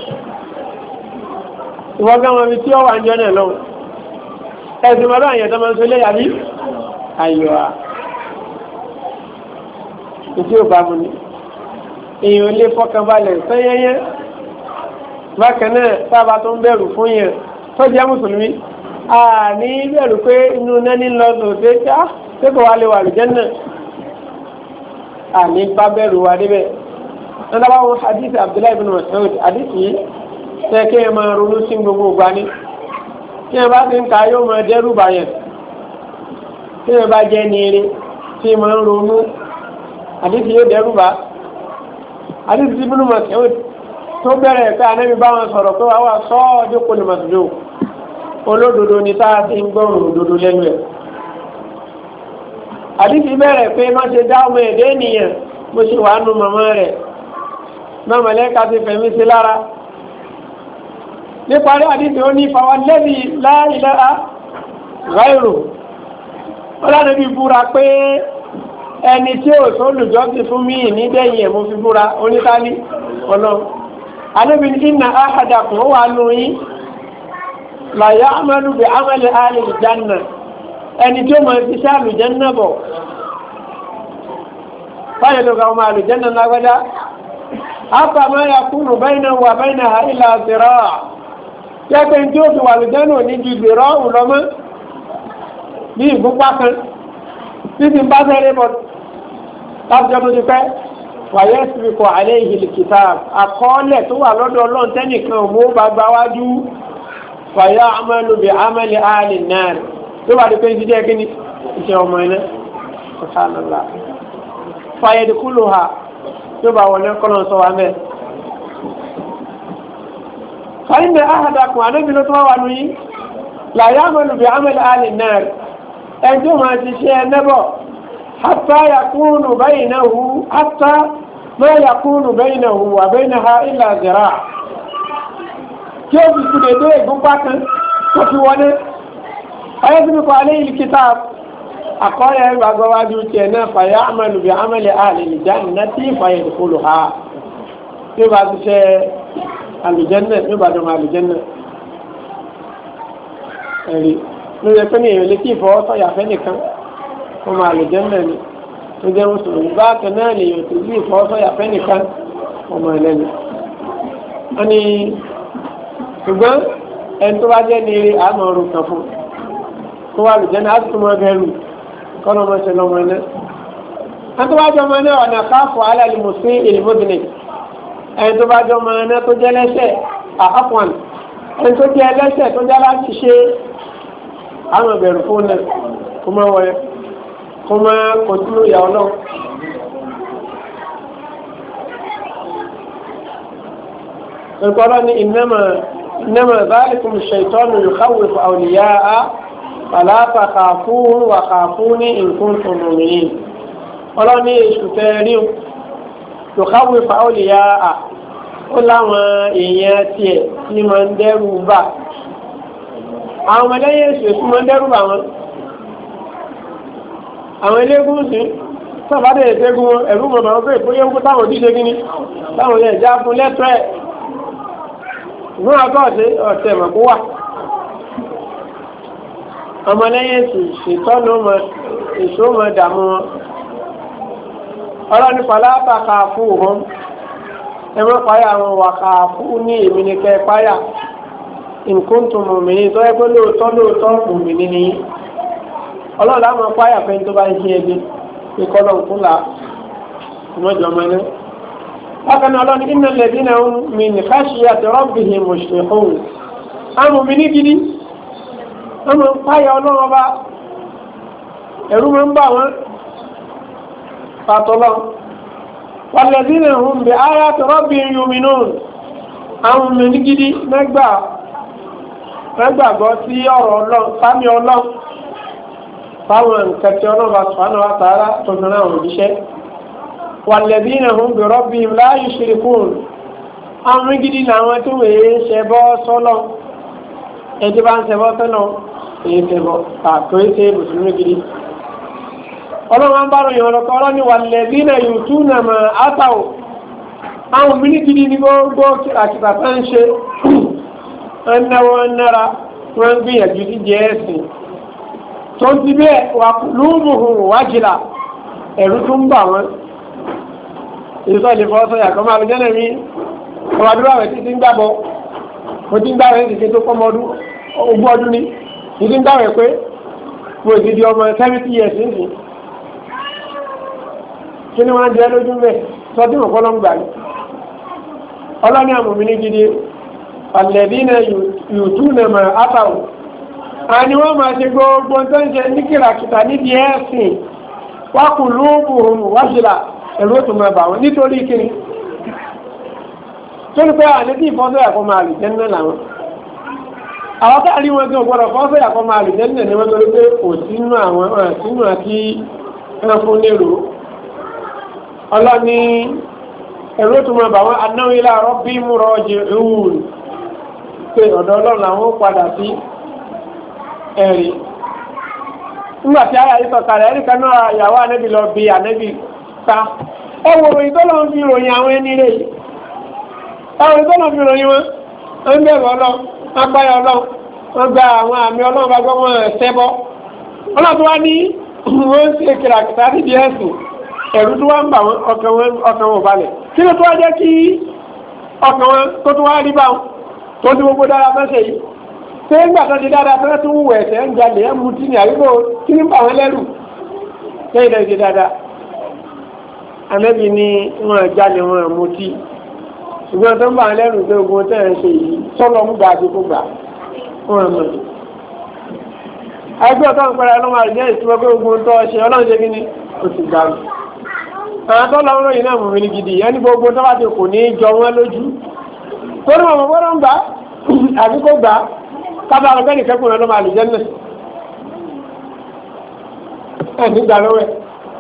ìwọ́n gán wọn fi tí ó wà ń jọ náà lọ́wọ́ ẹ̀sìn mọ́tò àyẹ̀ tó máa ń sọ lé yàbí àyọ̀ à ìdí ò bá mu ni èèyàn lè fọkànbalẹ̀ sẹ́yẹ́yẹ́ bákan náà sábà tó ń bẹ̀rù fún yẹn tó jẹ́ mùsùlùmí àní bẹ̀rù pé inú nẹ́ni lọ sòdé tá sẹ́kọ̀ wá lè wà lùjẹ́nà àní bá bẹ̀rù wá débẹ̀ nígbà wọn hadith Abdullahi ibn Mas'ud hadith yìí tẹ́ kí ẹ máa ronú sí gbogbo ìgbà ni kí ẹ bá ti ń ka yóò máa dẹ́rù bàyẹn kí ẹ bá jẹ́ ní eré tí ẹ máa ń ronú hadith yóò dẹ́rù bá àdìsí ibùdó Mas'ud tó bẹ̀rẹ̀ pé anábì bá wọn sọ̀rọ̀ pé wà wá sọ́ọ́dún kò lè màsùjò olódodo ni tá a ti ń gbọ́rùn òdodo lẹ́nu ẹ̀. àdìsí bẹ̀rẹ̀ pé má ṣe dá ọmọ ẹ̀dẹ́ ènìyàn mo ṣe wàá nu màmá rẹ̀ náà mọ̀lẹ́ka ti fẹ̀mí sí lára. níparí àdìsí ó ní fàwọn lẹ́bi la ilaha ghayru ọlọ́run bí búra pé ẹni tí ò tó lùjọ́sìn fún mi nídẹ̀yìn ẹ̀ mo fi búra onítàní ọlọ́run anábì ní inna ahadakum ó wà nù yín la ya'malu bi amali ahli al-janna ẹni tí ó mọ̀ ti ṣe àlùjànnà bọ̀ báyìí tó ga ọmọ àlùjànnà lágbádá hatta ma yakunu baynahu wa baynaha illa zira' jẹ́pẹ́ tí ó fi wà àlùjànnà ní ju zira' lọ́mọ́ ní ìgúnpá kan títí bá fẹ́rẹ́ bọ̀ lábùjọ́ tó ti pẹ́ wàyẹ́ síbi kọ alẹ́ ìhìlì kìtà àkọọ́lẹ̀ tó wà lọ́dọ̀ ọlọ́run tẹ́nìkan ò mú bá gba wájú wàyẹ́ amẹ́lùbẹ̀ amẹ́lẹ̀ ààlì náà tó wà ní pé ní jíjẹ́ kíní iṣẹ́ ọmọ iná ọ̀sánàlá fàyẹ̀dìkúlù ha tó bá wọlé kọ́nà sọ wa mẹ́. fàyẹ̀dì ahàdàkùn àdébìnrin tó wà nù yín làyẹ́ amẹ́lùbẹ̀ amẹ́lẹ̀ ààlì náà ẹjọ́ máa ti ṣe ẹnẹ́bọ̀ hatta yakunu baynahu hatta ma yakunu baynahu wa baynaha illa zira' kí ó fi kú dédé ìgúnpá kan tó fi wọlé ayé tí kò alẹ́ ìlú kitab àkọọ́lẹ̀ ìgbàgbọ́wájú tiẹ̀ náà fa ya'malu bi amali ahli al-jannati fa yadkhuluha tí ó bá ti ṣe àlùjànnà tí ó bá dọ̀mọ̀ àlùjànnà ẹ̀rí lórí ẹ̀pẹ́ ní èèyàn lè kí ìfọwọ́ sọ̀yà fẹ́ nìkan ọmọ àlùjànnà ni tó jẹ́ mùsùlùmí bákan náà lè yàn tó bí ìfọwọ́ sọ̀yà fẹ́ nìkan ọmọ ẹlẹ́ni. wọ́n ní ṣùgbọ́n ẹni tó bá jẹ́ ní eré àmọ́ ọrùn kan fún kó wà àlùjànnà á sì tún mọ bẹ́ẹ̀rù kọ́nà ọmọ ṣe lọ́mọ ẹlẹ́. ẹni tó bá jọ ọmọ náà ọ̀nà káfọ̀ alẹ́ mùsùlùmí ìlmọ́dúnì ẹni tó bá jọ ọmọ náà tó jẹ́ lẹ́sẹ̀ àhàfọ̀n ẹni tó jẹ́ lẹ́sẹ̀ tó jẹ́ láti ṣe àwọn ìbẹ̀rù fún ẹ̀ kó máa wọ̀ ẹ́ kó máa kọ̀tún ìyàwó náà. ìkọ́lọ́ ní innama dhalikum ash-shaytanu yukhawwifu awliya'a fala takhafuhum wa khafuni in kuntum mu'minin. ọlọ́ni èṣù tẹ̀rí yukhawwifu awliya'a ó láwọn èèyàn tiẹ̀ tí máa ń dẹ́rù bà àwọn ọmọdé yẹn ṣe fún wọn dẹ́rù bà wọn àwọn eléégún sí sábàdé ìṣẹ́gun ẹ̀rú mọ̀mọ́ wọn pé ìpóyé ń kó táwọn òdíṣe gíní táwọn yẹn já fún lẹ́tọ́ ẹ̀ ìwọ́n àgọ́ọ̀dé ọ̀tẹ̀ mọ̀ kó wà ọmọdé yẹn sì ṣètọ́nù mọ èso mọ dààmú wọn ọlọ́ni pàlápà kà fún wọn ẹ mọ́ páyà wọn wà kà fún ní èmi ní kẹ́ páyà nkuntu mùmìnì tó yẹ pé lóòótọ́ lóòótọ́ mùmìnì ni ọlọ́run láwọn apáyà fẹ́ tó bá ń ṣe ẹbí ìkọlọ̀ nkúlà ọmọdé ọmọ ẹni. bákan náà ọlọ́run iná lẹ́bí náà ń mi ní káṣíyà tó rọ́bìhìn mùsùlùmí. àwọn mùmìnì gidi wọ́n máa ń páyà ọlọ́run ọba ẹ̀rú máa ń bà wọ́n pàtọ́lọ́. wàlẹ́bí náà ń bẹ ayá tó rọ́bìhìn yùmínú àwọn mùmìnì gidi mẹ́gbàá gbàgbọ́ sí ọ̀rọ̀ ọlọ́run sámi ọlọ́run fáwọn nǹkan tí ọlọ́run bá sùpánù wa tààrà tó fi rán àwọn òjíṣẹ́ walladhina hum bi rabbihim la yushrikun àwọn gidi làwọn tó wèé ṣe bọ́ sọ́lọ́ ẹjọ́ bá ń ṣe bọ́ sọ́lọ́ èyí ṣe bọ́ pàtó ṣe mùsùlùmí gidi ọlọ́run ń bá ròyìn ọ̀rọ̀ kọ́ ọlọ́ni walladhina yutuna ma ataw àwọn mìíràn gidi ní gbogbo àkìtà tó ń ṣe ẹnáwó ẹnára wọ́n ń gbìyànjú sí jẹ́ ẹ̀sìn tó ti bẹ́ẹ̀ wà lóòmùhùn wájìlá ẹ̀rú tó ń bà wọ́n ìsọ́ ìlú fọ́sọ́ yàtọ̀ máa lọ jẹ́nà mi ọmọ àdúrà rẹ̀ ti ti ń gbàbọ̀ mo ti ń gbà rẹ̀ ti tó kọ́mọ ọdún ogún ọdún ní ti ti ń gbà rẹ̀ pé mo ti di ọmọ seventy years nìyí kí ni wọ́n á jẹ́ lójú mẹ́ sọ́dún ọ̀pọ̀lọ́ ń gbà ní ọlọ́ni àmọ̀mí ní gidi alẹ́dínà yùtúnà mà átàwò àni wọ́n máa ṣe gbogbo tó ń ṣe ní kìràkìtà níbi ẹ̀sìn wákù lóòbùn wáṣìlá ẹ̀rọ tó máa bà wọ́n nítorí kiri tó ní pé àníbí ìfọ́sọ́ ẹ̀kọ́ máa lè jẹ́ nínú làwọn àwọn káàrí wọn tí wọ́n gbọ́dọ̀ fọ́sọ́ ẹ̀kọ́ máa lè jẹ́ nínú ni wọ́n torí pé kò sínú àwọn sínú àti ẹran fún lérò ọlọ́ni ẹ̀rọ tó máa bà wọ́n anáwó ilé àrọ́ bí múrọ̀ ọjọ́ ìhùn pé ọ̀dọ̀ ọlọ́run àwọn padà sí ẹ̀rí nígbà tí àyà yìí sọ̀kalẹ̀ ẹ̀rí kan náà ìyàwó ànẹ́bí lọ bí ànẹ́bí ta ẹ wo òyìn tó lọ́n fi ròyìn àwọn ẹni rẹ̀ yìí ẹ wo òyìn tó lọ́n fi ròyìn wọn wọ́n bẹ̀rù ọlọ́run wọ́n gbáyà ọlọ́run wọ́n gba àwọn àmì ọlọ́run bá gbọ́ wọn ẹ̀sẹ̀ bọ́ ọlọ́run tó wá ní wọ́n ń ṣe kìlàkìtà síbi ẹ̀sùn ẹ̀rú tó wá ń bà wọn ọkàn wọn ò balẹ̀ kí ló tó wá jẹ́ kí ọkàn wọn tó tó wá rí bá wọn tó ti gbogbo dára fẹ́sẹ̀ yìí ṣé ń gbà tó ti dára fẹ́ tó wù ẹ̀sẹ̀ ń jalè ẹ̀ mú tí ní àríwó kí ní bà wọn lẹ́rù ṣé ìdẹ̀ ṣe dáadáa àmẹ́bí ni wọ́n jalè wọn mú tí ṣùgbọ́n tó ń bà wọn lẹ́rù pé ogun tẹ̀ ń ṣe yìí sọ́lọ́ mú gbà àti kó gbà wọn mọ̀ ẹgbẹ́ ọ̀tọ́ ń pẹ́ra ọlọ́run àríyá ìtumọ̀ pé ogun tó ṣe ọlọ́run ṣe kí ni ó ti gbà mí àwọn tó lọ́wọ́ yìí náà mú mi ní gidi ẹni gbogbo tó bá ti kò ní jọ wọn lójú tó ní wọn gbọ́dọ̀ ń gbà àbí kó gbà kábà àwọn bẹ́ẹ̀ nìkẹ́kùn náà ló máa lè jẹ́ náà ẹ̀ nígbà lọ́wọ́ ẹ̀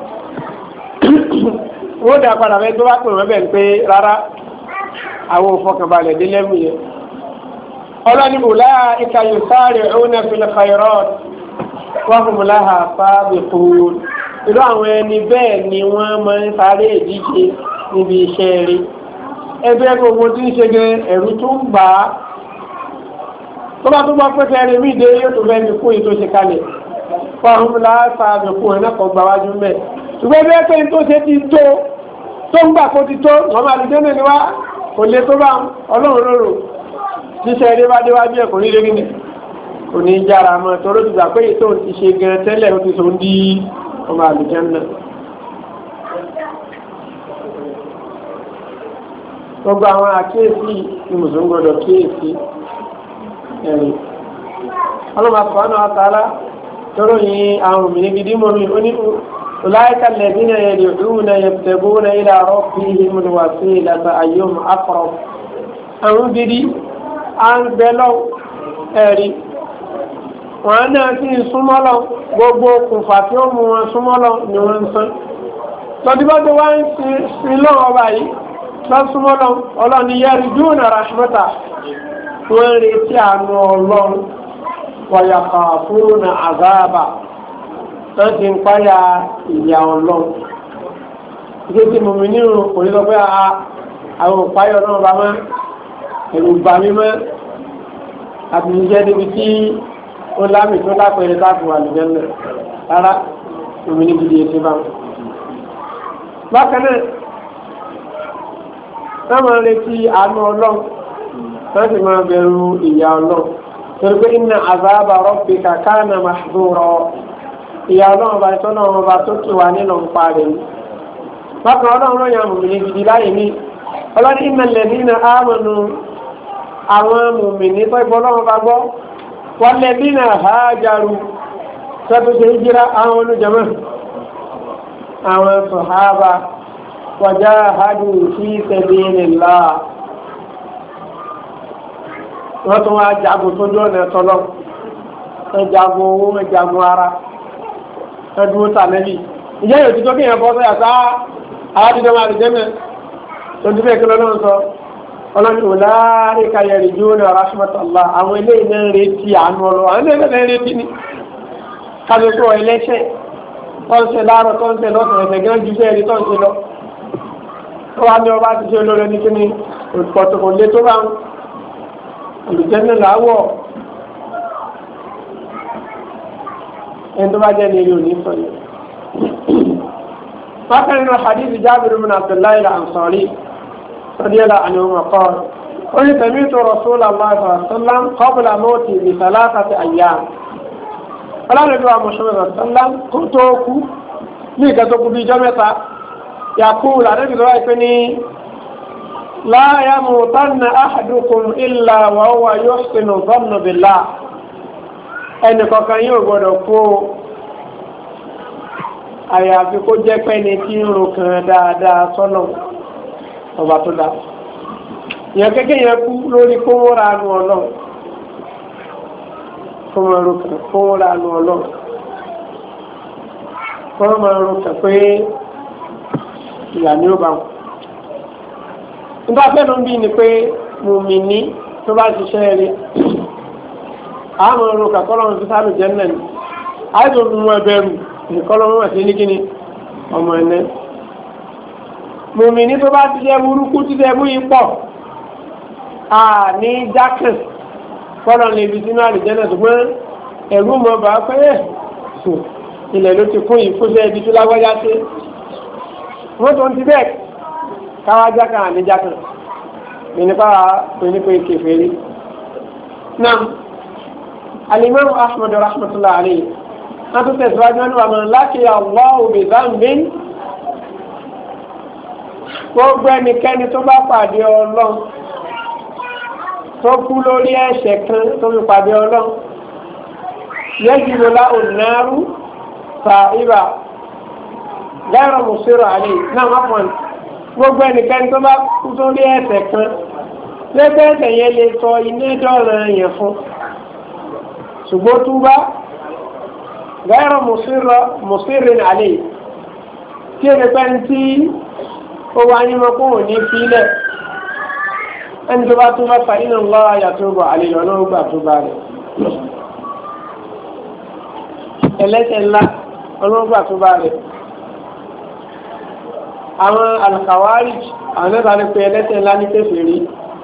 wọ́n dà padà bẹ́ẹ̀ tó bá pè wọ́n bẹ́ẹ̀ pé rárá àwọn òfọkànbalẹ̀ dé lẹ́mú yẹn ọlọ́ni bùlá ìka yóò sáré òun náà fi lè fàyọrọ́ wọ́n fún mi láhà fábì fún irú àwọn ẹni bẹ́ẹ̀ ni wọ́n máa ń sáré ìdíje níbi iṣẹ́ rí ẹgbẹ́ gbogbo tí ń ṣe gẹ ẹ̀rú tó ń gbà á tó bá tó bá pẹ́kẹ́ ẹni mí dé yóò tó bẹ́ẹ̀ ní kún ìtò ṣe kalẹ̀ fọ́nrún mi láàfà àbẹ̀kún ẹ̀ náà kọ́ gbà wájú mẹ́ ṣùgbọ́n ẹgbẹ́ pé tó ṣe ti tó tó ń gbà kó ti tó wọ́n máa lè dẹ́nà níwá kò lè tó bá ọlọ́run lóró ṣíṣẹ́ eré bá déwájú ẹ̀ kò ní lórí kò ní jára mọ́ tó ló ti gbà pé ètò ti ṣe gan tẹ́lẹ̀ ó ti so ń dí ọmọ àlùjẹ́ náà gbogbo àwọn àkíyèsí ni mùsùlùmí gbọdọ̀ kíyèsí ẹ̀rí ọlọ́mọ àfọwọ́nà àtàlá tọrọ yìí àwọn òmìnir gidi mọ́ mi ó ní ọláìka lẹ́bínà yad'una yabtaguna ila rabbihimul wasilata ayyuhum aqrab àwọn gidi à ń bẹ lọ ẹ̀rí wọn náà sì ń súnmọ́ lọ gbogbo okùnfà tí ó mú wọn súnmọ́ lọ ni wọ́n ń sán lọ́dúnbọ́dún wá ń sin lọ́wọ́ báyìí lọ́súnmọ́lọ́ ọlọ́ni yẹ́rì júùnà rashmata wọ́n retí àánú ọlọ́run wọ̀yàkà fúrúnà àzáàbà wọ́n ti ń páyà ìyà ọlọ́run ìgbé tí mo mi nírun kò ní lọ pé àwọn òpáyọ̀ náà bá mọ́ ẹ̀rù bà mí mọ́ àti ìjẹ́ níbi tí ó lámì tó lápẹẹrẹ káàkiri àlùjẹ́ náà rárá omi ní gidi èsì bá wọn. bákan náà wọ́n máa retí àánú ọlọ́run wọ́n sì máa bẹ̀rù ìyà ọlọ́run torí pé inna azaba rabbika kana mahdura ìyà ọlọ́run bá tọ́nà ọba tó kì wá nínú ń parẹ́ ní. bákan ọlọ́run ló yan mùmìnì gidi láyé ní ọlọ́run innal ladina amanu àwọn mùmìnì tó ìbọn ọlọ́run bá gbọ́ wal ladina hajaru sọ́tún ṣe hijira àwọn olùjọ́mọ́ àwọn sàhábà wajahadu fi sabilillah wọ́n tún wá jagun tó jọ ọ̀nà tọ́lọ́ ẹ jagun owó ẹ jagun ara ẹ dúró sànẹ́bì ìjẹ́ yóò ti tó kéèyàn bọ́ sẹ́yà sá aládìjọ́ máa lè jẹ́mẹ̀ tó dúró èkó lọ́nà sọ ọlọ́run ulaika yarjuna rahmatallah àwọn ilé iná ń retí àánú ọlọ́ àwọn ilé iná ń retí ni kájọ ẹlẹ́ṣẹ̀ tó ń ṣe láàárọ̀ tó ń ṣe lọ́sàn ẹ̀fẹ̀ gán ju sẹ́ẹ̀rí tó ń ṣe lọ tó wá ní ọba ti ṣe olóore ní kíní òpọ̀tòkò lé tó bá ń olùjẹ́nà láwọ̀ ẹni tó bá jẹ́ ní ilé òní sọ yìí. bákan nínú hadith Jabir bin Abdullahi al-Ansari radiyallahu anhu qala ó ní sami'tu Rasulullah sallallahu alaihi wasallam qabla mawti bi thalathati ayyam ọlọ́run wa Muhammad sallam kó tó kú ní ìgbà tó kú bí ijọ́ mẹ́ta yaqul àdébì lọ́wọ́ ìpé ní la yamutanna ahadukum illa wa huwa yuhsinu dhanna billah ẹnì kọ̀ọ̀kan yóò gbọ́dọ̀ kú àyàfi kó jẹ́ pé ní tí ń ro kan dáadáa sọ́nà ọba tó dá ìyẹn kékeré yẹn kú lórí kó wọ́n ra nu ọlọ́run kó máa ro kàn kó wọ́n ra nu ọlọ́run kó máa ro kàn pé ìyá ni ó bá wọn. nígbà fẹ́ ló ń bí ni pé mùmíní tó bá ṣiṣẹ́ rí àwọn ọ̀rọ̀ kàkọ́lọ́ fi sálù jẹ́nà ni àìsàn mú ẹbẹ̀rù ìkọlọ́mọ́ àti nígíní ọmọ ẹ̀nẹ́ mùmìnì tó bá ti jẹ́ burúkú ti jẹ́ mú ipọ̀ à ní jákàn kọ́lọ̀ lè fi sínú àlùjẹ́ náà ṣùgbọ́n ẹ̀rú mọ́ bá pẹ́ ilẹ̀ ló ti fún ìfúnṣẹ́ ibi tó lágbájá sí wọ́n tó ń ti bẹ́ẹ̀ káwá jákàn àní jákàn nípa nípa kèfèrí náà alimami ahmed rahmatullahi alayhi wọ́n tún tẹ̀síwájú wọn wà mọ̀ láti Allahu bi dhanbin gbogbo ẹnikẹ́ni tó bá pàdé ọlọ́run tó kú lórí ẹ̀ṣẹ̀ kan tó fi pàdé ọlọ́run yẹ́jìlélá ònàrú fa ibà ghayra musirra alayhi náà má pọ̀ gbogbo ẹnikẹ́ni tó bá kú lórí ẹ̀ṣẹ̀ kan lẹ́gbẹ́ ẹ̀ṣẹ̀ yẹn lè sọ iná dọ́ọ̀rọ̀ yẹn fún ṣùgbọ́n túbá ghayra musirrin alayhi tí ẹnikẹ́ni tí ó wá ní mọ́ kó ní fílẹ̀ ẹni tó bá tún bá fa inna Allah yatubu alayhi ọ̀nà ògbà tó bá rẹ̀ ẹlẹ́ṣẹ̀ ńlá ọ̀nà ògbà tó bá rẹ̀ àwọn al-Khawarij àwọn ẹ̀bá ní pé ẹlẹ́ṣẹ̀ ńlá ní kèfèrí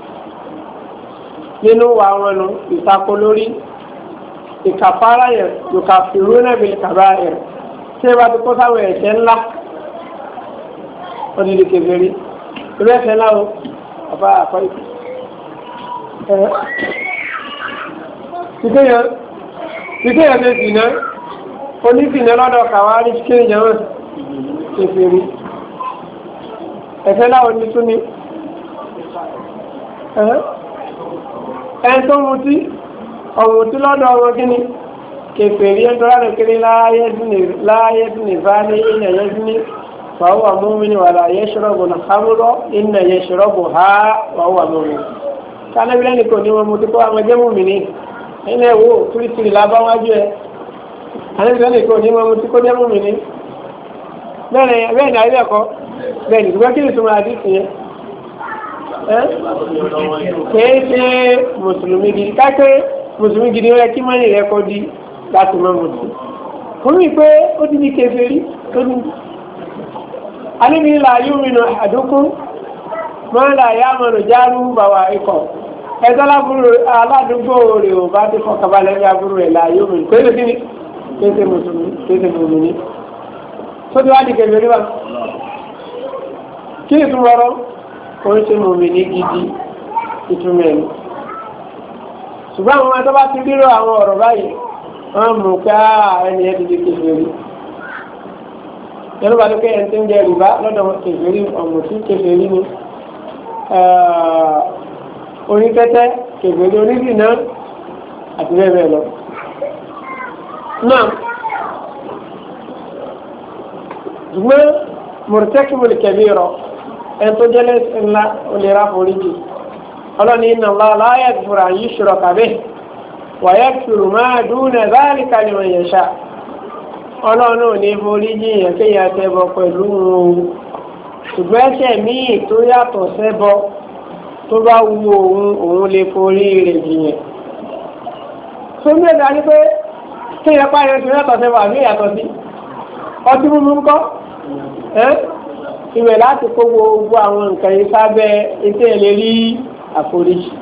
nínú wa wọn nù ìtakò lórí ìkàfàrà yẹn yukafiruna bil kaba'ir tí ẹ bá ti kó sáwọn ẹ̀ṣẹ̀ ńlá wọ́n di kèfèrí ìlú ẹ̀fẹ́ náà ó ọba àpá ìpè ẹ̀ ìkéyàn lè dìná onídìná lọ́dọ̀ Kàwárí kéyàn jẹ́wọ́n kèfèrí ẹ̀fẹ́ náà ó ní tún ní ẹ̀ tó mutí ọ̀mùtí lọ́dọ̀ ọmọ kíní kèfèrí ẹ̀ tó rárẹ̀ kiri láyé sí ní bá ní ilẹ̀ yẹ́ sí ní فهو مؤمن ولا يشرب الخمر إن يشربها وهو مؤمن كان بلان يكون يوم متقوى مجمع مؤمنين هنا هو تريد لابا واجه كان بلان يكون يوم متقوى مجمع مؤمنين بلان بلان أيضا بلان يقول كيف تسمع حديث kéèké mùsùlùmí gidi káké mùsùlùmí gidi ó yẹ kí mọ́ni rẹ̀ kọ́ di láti mọ́ mùsùlùmí fún mi pé ó ti di kèfèrí tó ní alimi la yuminu ahadukum ma la yamanu jaru bawa iko ẹ̀tọ́lá burú aládùúgbò rẹ̀ ò bá ti fọkàbalẹ̀ ní aburú rẹ̀ la yuminu pé lè kíni kéde mùsùlùmí kéde mùmìnì tó ti wá di kẹfẹ́ níwá kí ni tún wọ́rọ́ kò ń ṣe mùmìnì gidi ìtumẹ̀ ni ṣùgbọ́n àwọn ọmọ tó bá ti rírọ àwọn ọ̀rọ̀ báyìí wọ́n mú ká ẹni ẹ̀ ti di kẹfẹ́ rí yẹn bá lókè ẹni tó ń jẹ rìbá lọ́dọ̀ kèfèrí ọ̀mùtí kèfèrí ni oníkẹ́tẹ́ kèfèrí onídìínà àti bẹ́ẹ̀ bẹ́ẹ̀ lọ. náà ṣùgbọ́n murtakibul kabira ẹni tó jẹ́lẹ̀ ńlá olèrà foríjì ọlọ́ni inna Allah la yaghfiru an yushraka bihi wa yaghfiru ma duna dhalika liman yasha ọlọ́run ò ní forí jíyàn kéèyàn ṣẹbọ pẹ̀lú òun ṣùgbọ́n ẹ̀ṣẹ̀ míì tó yàtọ̀ ṣẹbọ tó bá wu òun òun lè forí rẹ̀ jìyàn. tó ní ẹ̀dá ní pé kéèyàn pààyàn tó yàtọ̀ ṣẹbọ àbí ìyàtọ̀ sí ọtí mímú ńkọ́ ìwẹ̀ láti kó gbogbo àwọn nǹkan yìí sábẹ́ etí ẹ̀ lè rí àforíjì.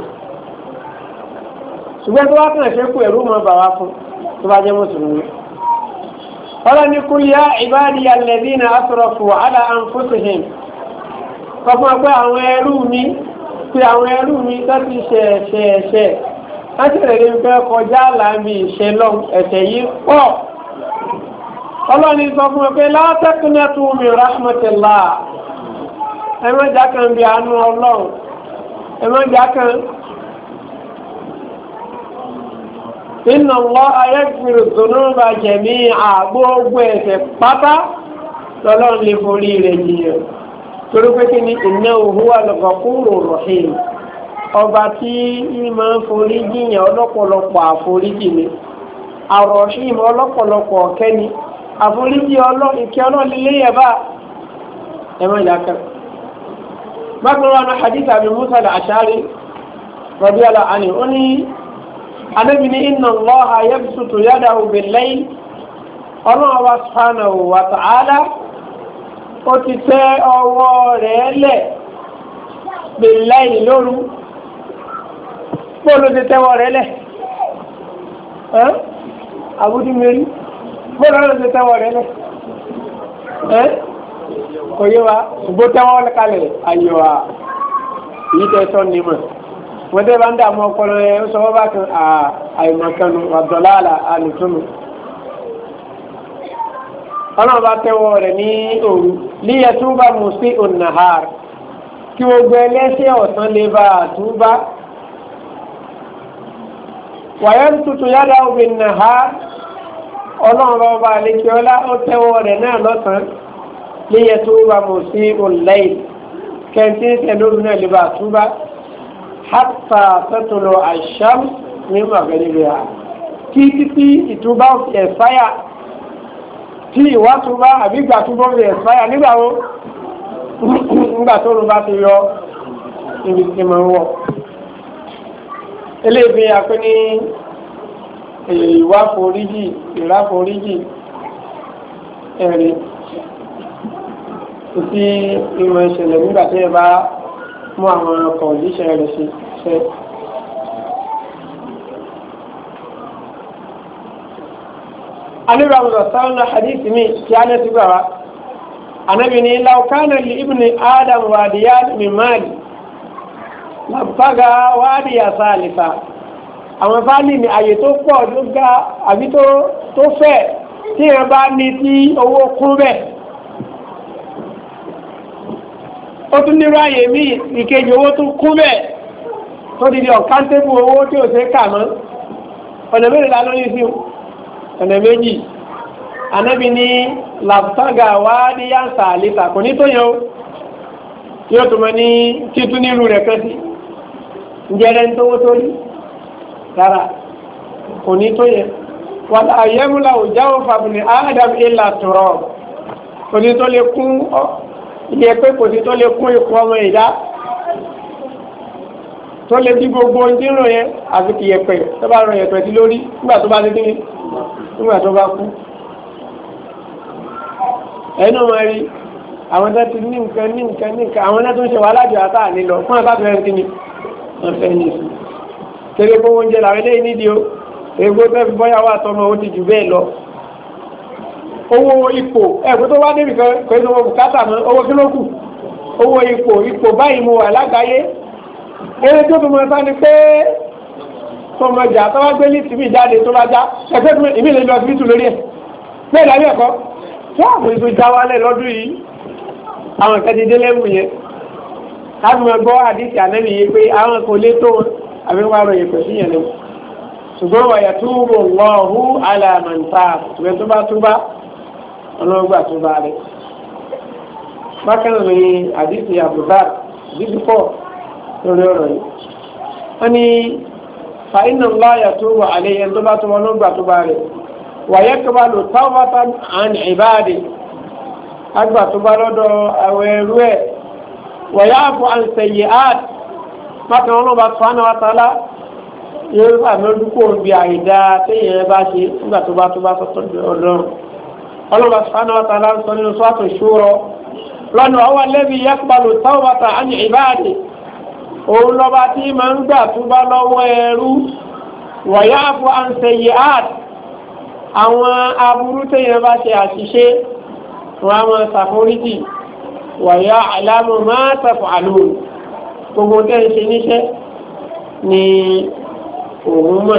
ṣùgbọ́n tó bá kàn ṣẹ́kù ẹ̀rú mọ́ bàwá fún tó bá jẹ́ mùsùlùmí. قال قل يا عبادي الذين أسرفوا على أنفسهم فما قال àwọn ẹrú mi pé àwọn ẹrú mi tó ti ṣẹ̀ ṣẹ̀ ṣẹ̀ láti rẹ̀ ní pé kọjá láàmì ìṣẹ́ lọ ẹ̀ṣẹ̀ yìí pọ̀ ọlọ́ni sọ fún ẹ pé la taqnatu min rahmatillah ẹ má jákàn bí àánú ọlọ́run ẹ má jákàn inna Allaha yaghfiru dhunuba jami'a gbogbo ẹ̀ṣẹ̀ pátá lọ́lọ́run lè forí rẹ̀ jìyàn torí pé kí ni innahu huwal ghafurur rahim ọba tí ìmọ̀ forí jìyàn ọlọ́pọ̀lọpọ̀ àforíjì ni ar-rahim ọlọ́pọ̀lọpọ̀ ọ̀kẹ́ni àforíjì ìkẹ́ ọlọ́lẹ́lẹ́ yẹ̀bá ẹ̀mọ́ ìyàkẹ́ bákan wọn hadith Abi Musa al-Ash'ari radiyallahu anhu ó ní Ànábì ní inna Allaha yabsutu yadahu bil-layl ọlọ́run wa subhanahu wa ta'ala ó ti tẹ ọwọ́ rẹ̀ lẹ̀ bẹ̀láì lóru bóòlù ti tẹ́wọ́ rẹ̀ lẹ̀ àbúdímẹ́rí bóòlù ti tẹ́wọ́ rẹ̀ lẹ̀ kò yé wa ṣùgbọ́n tẹ́wọ́ kalẹ̀ ayọ̀wà èyí tẹ́ tọ́ ní mọ̀ wọ́n tẹ́ bá ń dààmú ọpọlọ ẹ̀ ó sọ wọ́n bá kan àìmọ̀kanu àdọ̀láàlà àlùtúnù ọlọ́run bá tẹ́wọ́ rẹ̀ ní òru líyẹ túbà mú sí ònàhàr kí gbogbo ẹlẹ́sẹ̀ ọ̀sán lè bá àtúbá wàyẹ̀ tuntun yára òbí nàhàr ọlọ́run ọba àlejò ọlá ó tẹ́wọ́ rẹ̀ náà lọ́sàn-án líyẹ túbà mú sí ònlẹ́yìn kẹ́ntì tẹ̀lóru náà lè bá àtúbá hàtà tẹ́tùlọ àṣàm ní màgẹ́lẹ́bẹ̀ẹ́ kí títí ìtúbà ẹ̀fáyà tí ìwà túbá àbí ìgbà túbọ̀ rẹ̀ ẹ̀fáyà nígbà wo nígbà tó ló bá ti yọ ibi tí mo ń wọ̀. eléyìí apẹ́ ní ìwà foríjì ìrà foríjì ẹ̀rí tí ìmọ̀ ìṣẹ̀lẹ̀ nígbà tí ẹ bá mú àwọn ọkọ̀ òjíṣẹ́ rẹ̀ ṣe ṣe. alibra musa sallallahu hadith mi kí a lè ti gbà wá anabi ni law kana li ibni adam wadiyan min mali labtaga wadiya salisa àwọn fáàlì ní àyè tó pọ̀ tó ga àbí tó tó fẹ̀ tí ẹ bá ní tí owó kún bẹ́ẹ̀ ó tún nírú àyè mí ìkejì owó tó kún bẹ́ẹ̀ tó di di ọ̀kántébù owó tí ò ṣe kà mọ́ ọ̀nà mẹ́rin la lóyún sí ọ̀nà méjì anábì ní làbùtàgà wá ní yánsà àlítà kò ní tó yẹ ó yóò tó mọ ní títún nírú rẹ̀ kan sí ǹjẹ́rẹ́ ń tówó tó rí rárá kò ní tó yẹ wàlá àyẹ́múlà òjáwó fàbùnì áádàm ìlà tọ̀rọ̀ kò ní tó lè kún iye pé kò sí tó lè kún ikú ọmọ ìdá tó lè dí gbogbo ohun tí ń rò yẹn àfi kì í yẹpẹ tó bá rọ yẹpẹ sí lórí nígbà tó bá ti dín nígbà tó bá kú ẹnu wọn rí àwọn tó ti ní nǹkan ní nǹkan ní nǹkan àwọn tó ń ṣe wàhálà jù àtà nílọ fún àbáfẹ́ rẹ̀ kí ni wọ́n fẹ́ ní ìsìn kéré gbówó oúnjẹ làwọn eléyìí nídìí o ègbó tó fi bọ́yàwó àtọmọ ó ti jù bẹ́ẹ̀ lọ owó ipò ẹ̀kú tó wá débi kan kò ní owó bùkátà mọ́ owó kí ló kù owó ipò ipò báyìí mo wà lágbàáyé eré tó tó mọ sá ni pé tọmọjà tó wá gbé lítì mí jáde tó bá já ẹgbẹ́ tó ìmí lè lọ sí tù lórí ẹ̀ bẹ́ẹ̀ lábẹ́ ẹ̀kọ́ tó àwọn èso já wálẹ̀ lọ́dún yìí àwọn ìkẹ́ni dé lẹ́mù yẹn láti mọ gbọ́ àdìsí ànẹ́bí yìí pé àwọn kò lé tó àbí wọn rọ ìpè sí yẹn lẹ́wọ̀ ṣùgbọ́n wàyà túbọ̀ lọ́hù alàmàǹtà ṣùgbọ́n tó bá túbá ọlọ́gbà túbá rẹ̀ bákan náà ní àdìsí àbùdá àdìsí pọ̀ lórí ọ̀rọ̀ yìí wọ́n ní fàínà láyà tó wà àléyẹn tó bá tó wọn ló gbà tó bá rẹ̀ wàyẹ́ tó bá lò táwọ́tà àn ìbáàdì àgbà tó bá lọ́dọ̀ àwọn ẹrú ẹ̀ wàyẹ́ àfọ àǹsẹ̀yẹ áàt bákan wọn bá tó àwọn àtàlá yóò bá mẹ́lúkú òbí àìdá téèyàn bá ṣe nígbà tó bá tó bá sọ́tọ̀ ọlọ́run ọlọ́ba subhanahu wa ta'ala ń sọ nínú sọ́tò ṣúrọ lọ́nà ọwọ́ lẹ́bi yaqbalu tawbata an ibadi òun lọ́ba tí máa ń gbà tó bá lọ́wọ́ ẹrú wa ya'fu an sayyi'at àwọn aburú téèyàn bá ṣe àṣìṣe wọn a máa ṣàforíjì wa ya'lamu ma taf'alun gbogbo tẹ́ ń ṣe níṣẹ́ ni òun mọ̀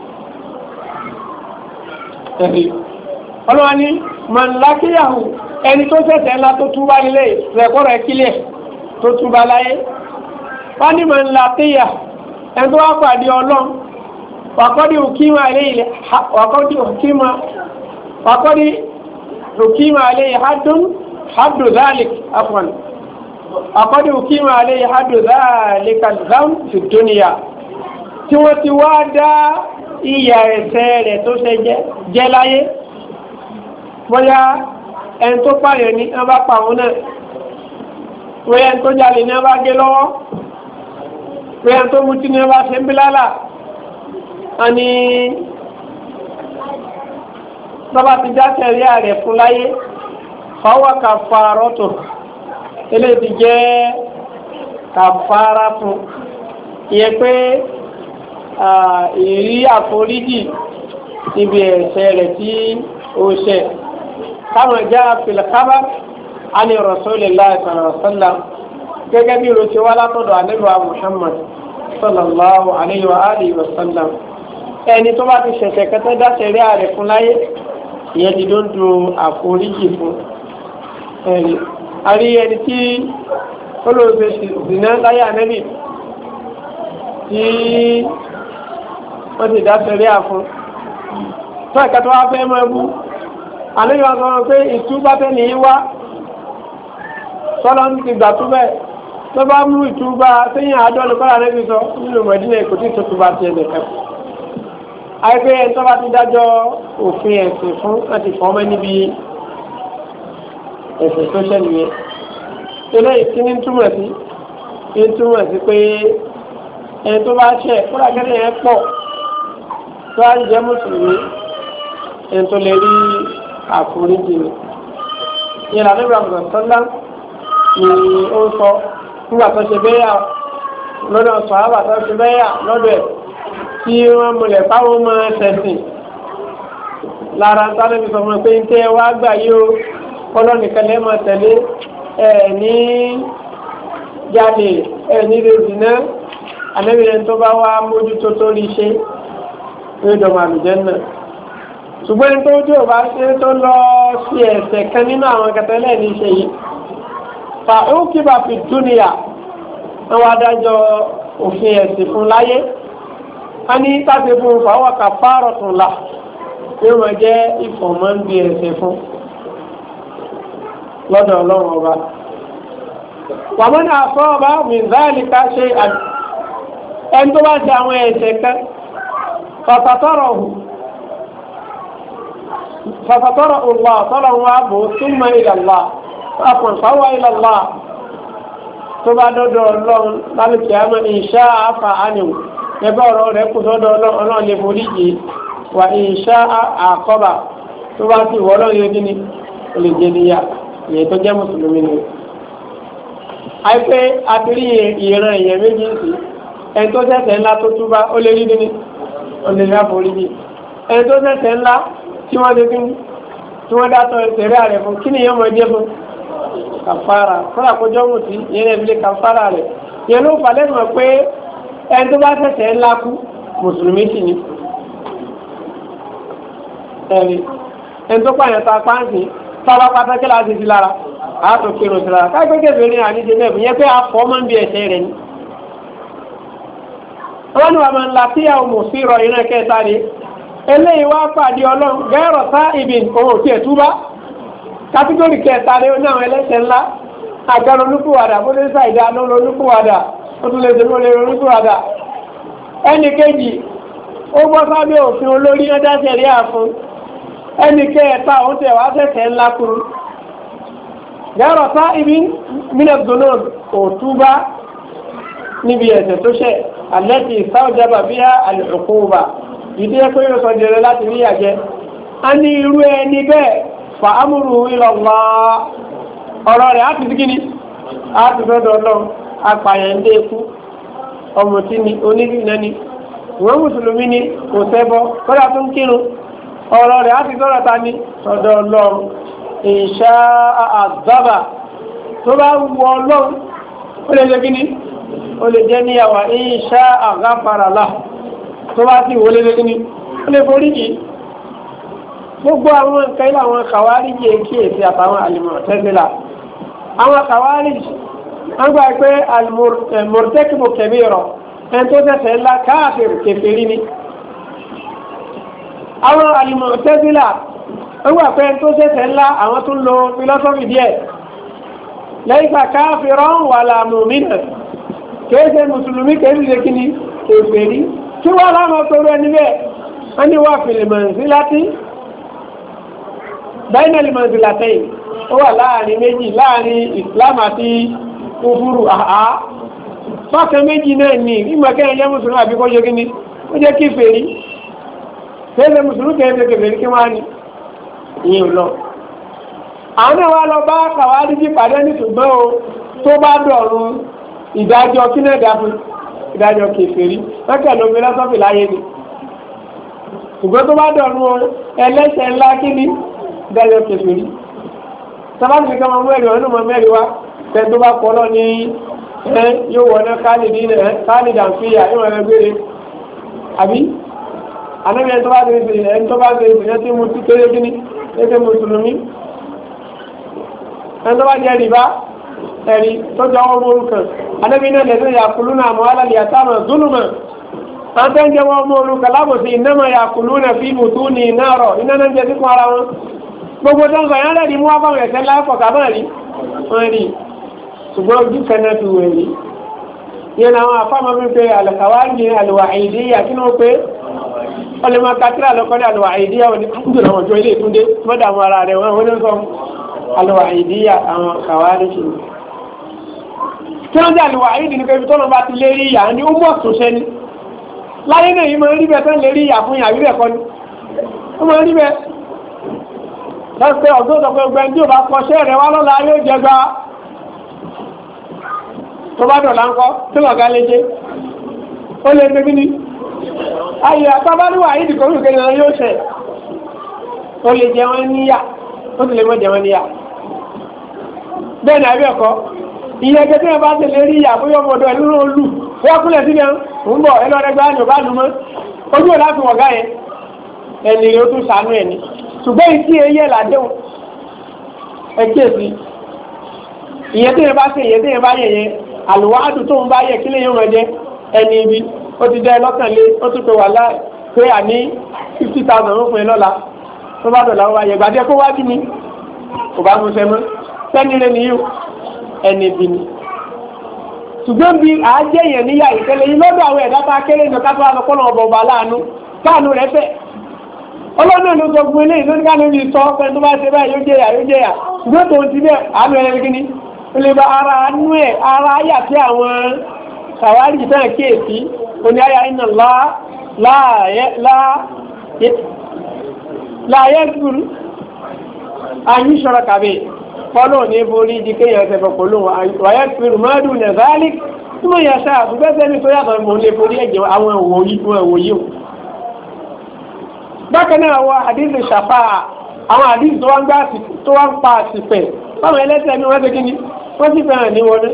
ọlọ́wọ́ ní mọ̀lákíyàwó ẹni tó ṣẹ̀ṣẹ̀ ńlá tó túbá nílé rẹ̀kọ́ rẹ̀ kílẹ̀ tó túbá láyé wọ́n ní mọ̀lákíyà ẹni tó wá pàdé ọlọ́run wàkọ́dí òkímà aléyìí wàkọ́dí òkímà wàkọ́dí òkímà aléyìí haddun haddu zalik afwan wàkọ́dí òkímà aléyìí haddu zalik azam fi dúnìyà tí wọ́n ti wá dá ìyà ẹ̀ṣẹ̀ rẹ̀ tó ṣe jẹ́ láyé bóyá ẹni tó pààyàn ní ẹ bá pàwọn náà bóyá ẹni tó jalè ní ẹ bá gé lọ́wọ́ bóyá ẹni tó mutí ní ẹ bá ṣe ń bí lálà àní tọ́ba ti dá sẹ̀ríà rẹ̀ fún láyé fọwọ́ kàfàrọ́tò eléyìí ti jẹ́ kàfàrà fún ìyẹn pé ìrí àforíjì níbi ẹ̀ṣẹ̀ rẹ̀ tí ó ṣẹ̀ táwọn ìjà fìlẹ̀kábà á ní Rasulullah sallallahu alaihi wasallam gẹ́gẹ́ bí ìròṣẹ́ wá látọ̀dọ̀ ànábì Muhammad sallallahu alaihi wa alihi wa sallam ẹni tó bá ti ṣẹ̀ṣẹ̀ kẹtẹ́ dá sẹ̀ríà rẹ̀ fún láyé ìyẹn ti dó ń do àforíjì fún ẹ̀rí àrí ẹni tí olóògbé ṣìnà láyé ànábì tí wọ́n ti dá sẹ̀ríà fún tó ẹ̀ka tó wá fẹ́ mọ́ ẹbú ànábì wọn sọ pé ìtúbá tẹ́ ní wá sọ́lọ́ ti gbà tó bẹ́ẹ̀ tó bá mú ìtúbá sẹ́yìn àádọ́lù kọ́lá nẹ́bí sọ nínú Mẹdínà kò tí tó túbá ti ẹ̀lẹ̀ kan àìpé ẹni tó bá ti dájọ́ òfin ẹ̀sìn fún láti fọ́mọ́ níbi ẹ̀sìn tó ṣẹlẹ̀ yẹn eléyìí tí ní túmọ̀ sí ní túmọ̀ sí pé ẹni tó bá ṣẹ̀ kọ́lá kẹ́lẹ́ yẹn pọ̀ tó á jẹ́ mùsùlùmí ẹni tó lè rí àforíjì ni ìyẹn lànà ìbámu sọ́lá ni ó sọ nígbà tó ṣe bẹ́yà lọ́dọ̀ sọ̀hábà tó ṣe bẹ́yà lọ́dọ̀ ẹ̀ tí wọ́n múlẹ̀ fáwọn ọmọ ẹ̀sìn lára ń sáré fi sọ fún ẹ pé ń tẹ́ wá gbà yí o kọ́lọ́nìkan lẹ́mọ̀ tẹ̀lé ẹ̀ ní jáde ẹ̀ ní rèzìnà ànábìyẹn tó bá wá mójútó tó rí ṣe ní ìjọba àlùjànnà ṣùgbọ́n ẹni tó jẹ́ òbá ṣe tó lọ sí ẹ̀ṣẹ̀ kan nínú àwọn kẹtẹ́lẹ̀ ní ṣe yìí fa ókìbà fi dúnìyà àwọn adájọ́ òfin ẹ̀sìn fún láyé a ní káfí fún fàwọn kàfàrọ̀ tún là yóò máa jẹ́ ìfọ̀mọ́ ń bí ẹ̀sìn fún lọ́dọ̀ ọlọ́run ọba wàmọ́ ní àfọ́ ọba mìíràn ká ṣe ẹni tó bá ṣe àwọn ẹ̀ṣẹ̀ kan fàfàtọ́rọ̀ hù fàfàtọ́rọ̀ ọ̀lá tọ́lọ̀ wọn àbò súnmọ́ ìlàlá àpọ̀nsáwà ìlàlá tó bá dọ́dọ̀ ọlọ́run lálùkì àmọ́ ìṣá àfà ánìwò ẹgbẹ́ ọ̀rọ̀ rẹ̀ kù dọ́dọ̀ ọlọ́run lè forí jì wà ìṣá àkọ́bà tó bá sì wọ́lọ́ yóò dín ní olè jẹ níyà ìyẹn tó jẹ́ mùsùlùmí ni. àìpé àtìrí ìran èèyàn méjì sí ẹni tó ṣẹ̀ṣẹ̀ ńlá tó túbá ó lè rí dín ní olè rí àforí jì ẹni tó ṣẹ̀ṣẹ̀ ńlá tí wọ́n ti dín tí wọ́n dátọ̀ ìṣẹ̀rẹ́ rẹ̀ fún kí ni yẹn mọ̀ jẹ́ fún kàfàrà fúnra kójọ́ mú sí yẹn ẹ̀bí lé kàfàrà rẹ̀ yẹn ló fà lẹ́nu pé ẹni tó bá ṣẹ̀ṣẹ̀ ńlá kú mùsùlùmí sì ni ẹ̀rí ẹni tó pààyàn ta páǹsì sábà pátákì láti sí lára àátò kírun sí lára káàkiri kébìrì ní àníjẹ mẹ́bù yẹn pé afọ́ máa ń bí ẹ̀ṣẹ̀ rẹ̀ ni. wọ́n ní wàá máa ń la tí àwọn mùsùlùmí rọ iná kẹta ni eléyìí wá pàdé ọlọ́run gẹ́rọ̀ sá ibi òun ò tiẹ̀ túbá kátígórì kẹta ni ó ní àwọn ẹlẹ́ṣẹ̀ ńlá àgbàdo olúkúwàdà bó lè ṣàìdá ló lọ olúkúwàdà ó tún lè ṣe mọ́ lè olúkúwàdà. ẹnì kejì ó gbọ́ sábẹ́ òfin olórí ẹ̀dá ṣẹ̀rí àfún ẹnì kẹta òun tẹ̀ wá ṣẹ̀ṣẹ̀ ńlá kúrú gẹ́rọ̀ sá ibi mílẹ̀ gbóná òtúbá níbi ẹ̀ṣẹ̀ tó ṣẹ̀ àlẹ́tì sáwùjábà bíyà àlùkùbà ìdí ẹ̀kọ́ yóò sọ jẹrẹ láti rí àjẹ́ a ní irú ẹni bẹ́ẹ̀ fa amúrù ila Allah ọ̀rọ̀ rẹ̀ á ti dígí ni á ti fẹ́dọ̀ ọlọ́run apààyàn dé ikú ọmọ tí ni onídìínà ni ìwọ́n mùsùlùmí ni kò sẹ́bọ kọ́dà tó ń kírun ọ̀rọ̀ rẹ̀ á ti sọ̀rọ̀ ta ni sọ̀dọ̀ ọlọ́run insha àzábà tó bá wù ọlọ́run ó lè jẹ́ kí ni ó lè jẹ́ níyàwó insha àgáfàrà láà tó bá sì wọlé lé ní ó lè forí yìí gbogbo àwọn nǹkan ilé àwọn kàwárí yìí kí èsì àtàwọn al-Mu'tazila àwọn kàwárí wọ́n gbà pé al-murtakibu kabira ẹni tó tẹ̀sẹ̀ ńlá káàfir kèfèrí ni àwọn al-Mu'tazila wọ́n gbà pé ẹni tó tẹ̀sẹ̀ ńlá àwọn tó ń lo philosophy díẹ̀ laysa kafiran wala mu'minan kéèsè mùsùlùmí kéèsè kíní kèfèrí tí wọ́n láwọn ọ̀tọ̀rọ̀ ẹni bẹ́ẹ̀ wọ́n ní wà fil manzilati bainal manzilatayn ó wà láàrin méjì láàrin Islam àti kúfúrù àhá fákan méjì náà ní ìmọ̀kẹ́ ẹ̀yẹ́ mùsùlùmí àbíkọ́ jẹ́ kíní ó jẹ́ kèfèrí kéèsè mùsùlùmí kéèsè kèfèrí kí wọ́n á ní ìyẹn ò lọ. àwọn náà wá lọ bá kàwárí jí pàdé ní ṣùgbọ́n o tó bá dọ̀rùn ìdájọ́ kí náà dá fún ìdájọ́ kèfèrí mẹ́kẹ̀ ló fi lọ́sọ́fì láyé ni ṣùgbọ́n tó bá dọ̀rùn o ẹlẹ́ṣẹ̀ ńlá kí ni ìdájọ́ kèfèrí. sábà ní ká máa mú ẹ̀rí ọ̀nà mẹ́rin wá tẹ́ tó bá kọ́ lọ ní ẹ yóò wọ̀ náà káàlì dànfíyà ìwọ̀n ẹgbẹ́rẹ́ àbí ànábi ẹni tó bá ṣe ẹni tó bá ṣe ìpìlẹ̀ tí mo ti kéré kíní ẹgbẹ́ mùsùlùmí ẹni tó bá jẹ́ rìbá ẹ̀rí tó jọ ọmọ orúkàn ànábi náà lẹ́sẹ̀ yàkùlù náà mọ́ alàlì àtàmà zúlùmọ̀ àti ẹni jẹ́ wọ́n ọmọ orúkàn lábòsí ìnáma yàkùlù náà fi mùtú ní iná rọ̀ iná náà jẹ́ síkún ara wọn gbogbo tó ń sọ yẹn lẹ́rìí mú wábàwọn ẹ̀sẹ̀ láìpọ̀ kábọ̀ rí wọn rí ṣùgbọ́n ojú kan náà fi wẹ̀ rí yẹn àwọn afáàmọ́ mi pé àlùkàwárí àlùwà ìdíyà kí ni wọ́n pé ọlọ́mọ katira lọ́kọ́ ní àlùwà ìdíyà wọn ni kúndùn àwọn ọjọ́ ilé ìtúndé mọ́dàmú ara rẹ̀ wọn wọ́n ń sọ àlùwà ìdíyà àwọn kàwárí ṣe. kí wọ́n jẹ́ àlùwà ìdí ni pé ibi tọ́lọ́ bá ti lé rí ìyá ni ó mọ̀ tó ṣẹ́ ni láyé náà yìí máa ń rí bẹ́ẹ̀ tán lè rí ìyá fún ìyá rí bẹ́ẹ̀ kọ́ ni ó máa ń rí bẹ́ẹ̀ lọ́sẹ̀ ọ̀gbọ́n sọ pé ọgbẹ́ni tí ò bá kọ́ṣẹ́ rẹ̀ wá lọ́la yóò jẹ gbá tó bá dọ̀lá ńkọ́ tí lọ̀gá lè ṣe ó lè gbé kíní ayé àtàbáríwá yìí dìkọ̀ ní ìkẹyìn yóò ṣẹ̀ ó lè jẹ wọn níyà ó sì lè mọ́ jẹ wọn níyà bẹ́ẹ̀ ni àbí ẹ̀kọ́ ìyẹn ẹgbẹ́ tí wọ́n bá tẹ̀lé rí ìyà fún yọmọ ọdọ ẹ̀lú olú wọ́n kúlẹ̀ sí ẹ̀hún ń bọ̀ ẹlọ́rẹ́gbẹ́ àyàn bá lù mọ́ ojú ò láti wọ̀gá yẹn ẹni rẹ̀ ó tún sànú ẹni ṣùgbọ́n ìtí eyé làdéhùn ẹ̀kí èsì ìyẹn tí wọ́n bá ṣe ìyẹn tí wọ́n bá yẹ yẹn àlùwádùú tó ń bá yẹ kí lè yóò máa jẹ ẹni ibi ó ti dẹ́ lọ́kànlé ó tún pé wà láì pé àní fifty thousand ó fún ẹ lọ́la tó bá dọ̀là wáyé gbàdé kó wájú ni kò bá mú sẹ́mọ́ sẹ́ni rẹ̀ nìyí ẹni ibi ni. ṣùgbọ́n bí àájẹ́ yẹn níyà ìtẹ́lẹ̀ yìí lọ́dọ̀ àwọn ẹ̀dá tá a kéré ní kátó àlọ́ kọ́nà ọ̀bọ̀ ọ̀bà láàánú káànú rẹ̀ fẹ́. ọlọ́run ló sọ fún eléyìí lórí káànú mi sọ pé tó bá ṣe báyìí yóò jẹyà yóò jẹyà ṣùgbọ́n tó ń ti bẹ́ẹ̀ àánú ẹ̀ kí ni ó lè ba ara àánú ẹ̀ ara ayà tí àwọn kàwárí náà kéèsì oní ayà iná láàyè gbúrú ayé ṣọ́ra kàbí fọ́lọ́ ní borí di kéèyàn ẹsẹ̀ pẹ̀lú wáyé gbúrú mọ́dún ní zálí tí mo yẹ sáà gbẹ́sẹ̀ ní tó yàtọ̀ mọ̀ lè borí ẹ̀jẹ̀ àwọn òwòyí o. bákan náà wọ àdíṣe ṣàfà àwọn àdíṣe tó wá ń pa àṣìpẹ̀ báwọn ẹlẹ́sẹ̀ ni wọ́n ti kí ni wọ́n sì fẹ́ràn ní wọlé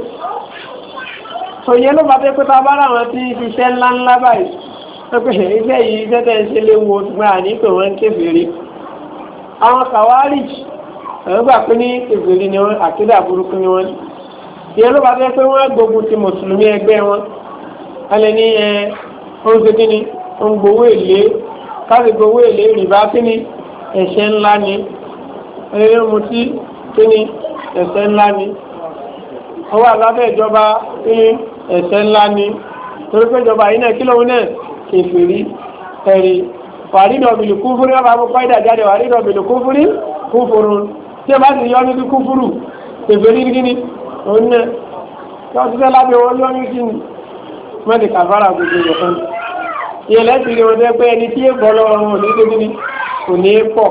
òyìn ló bá fẹ́ pé bá bára wọn tí iṣẹ́ ńlá ńlá báyìí pé iṣẹ́ yìí iṣẹ́ tẹ́ ń ṣe léwu ṣùgbọ́n àní pé wọ́n ń kéfèrè àwọn kàwárì àwọn gbà pé ní kéfèrè ni wọ́n àkídà burúkú ni wọ́n ìyẹn ló bá fẹ́ pé wọ́n gbógun ti mùsùlùmí ẹgbẹ́ wọn alẹ́ ní ẹ oun ṣe kí ni oun gbowó èlé káàdì gbowó èlé rìbá kí ni ẹ̀ṣẹ̀ ńlá ni ẹlẹ́rìí mutí kí ni ẹ̀ṣẹ̀ ńlá ni ọwọ́ àlábẹ́ ìjọba ní ẹ̀ṣẹ̀ ńlá ni torí pé ìjọba yìí náà kí lóun náà kèfèrí ẹ̀rí wàrídọ̀bìlì kúfúrí wọ́n bá mú pàídà jáde wàrídọ̀bìlì kúfúrí kúfúrú tí ó bá sì yọ ní sí kúfúrú kèfèrí gíní òun náà tí wọ́n ti fẹ́ lábẹ́ wọn yọ ní sí mẹ́lì kàfàrà gbogbo ìjọkan ìyẹlẹ́ ti rí wọn tẹ́ pé ẹni tí ó bọ́ lọ́wọ́ wọn ò ní tó gíní kò ní pọ̀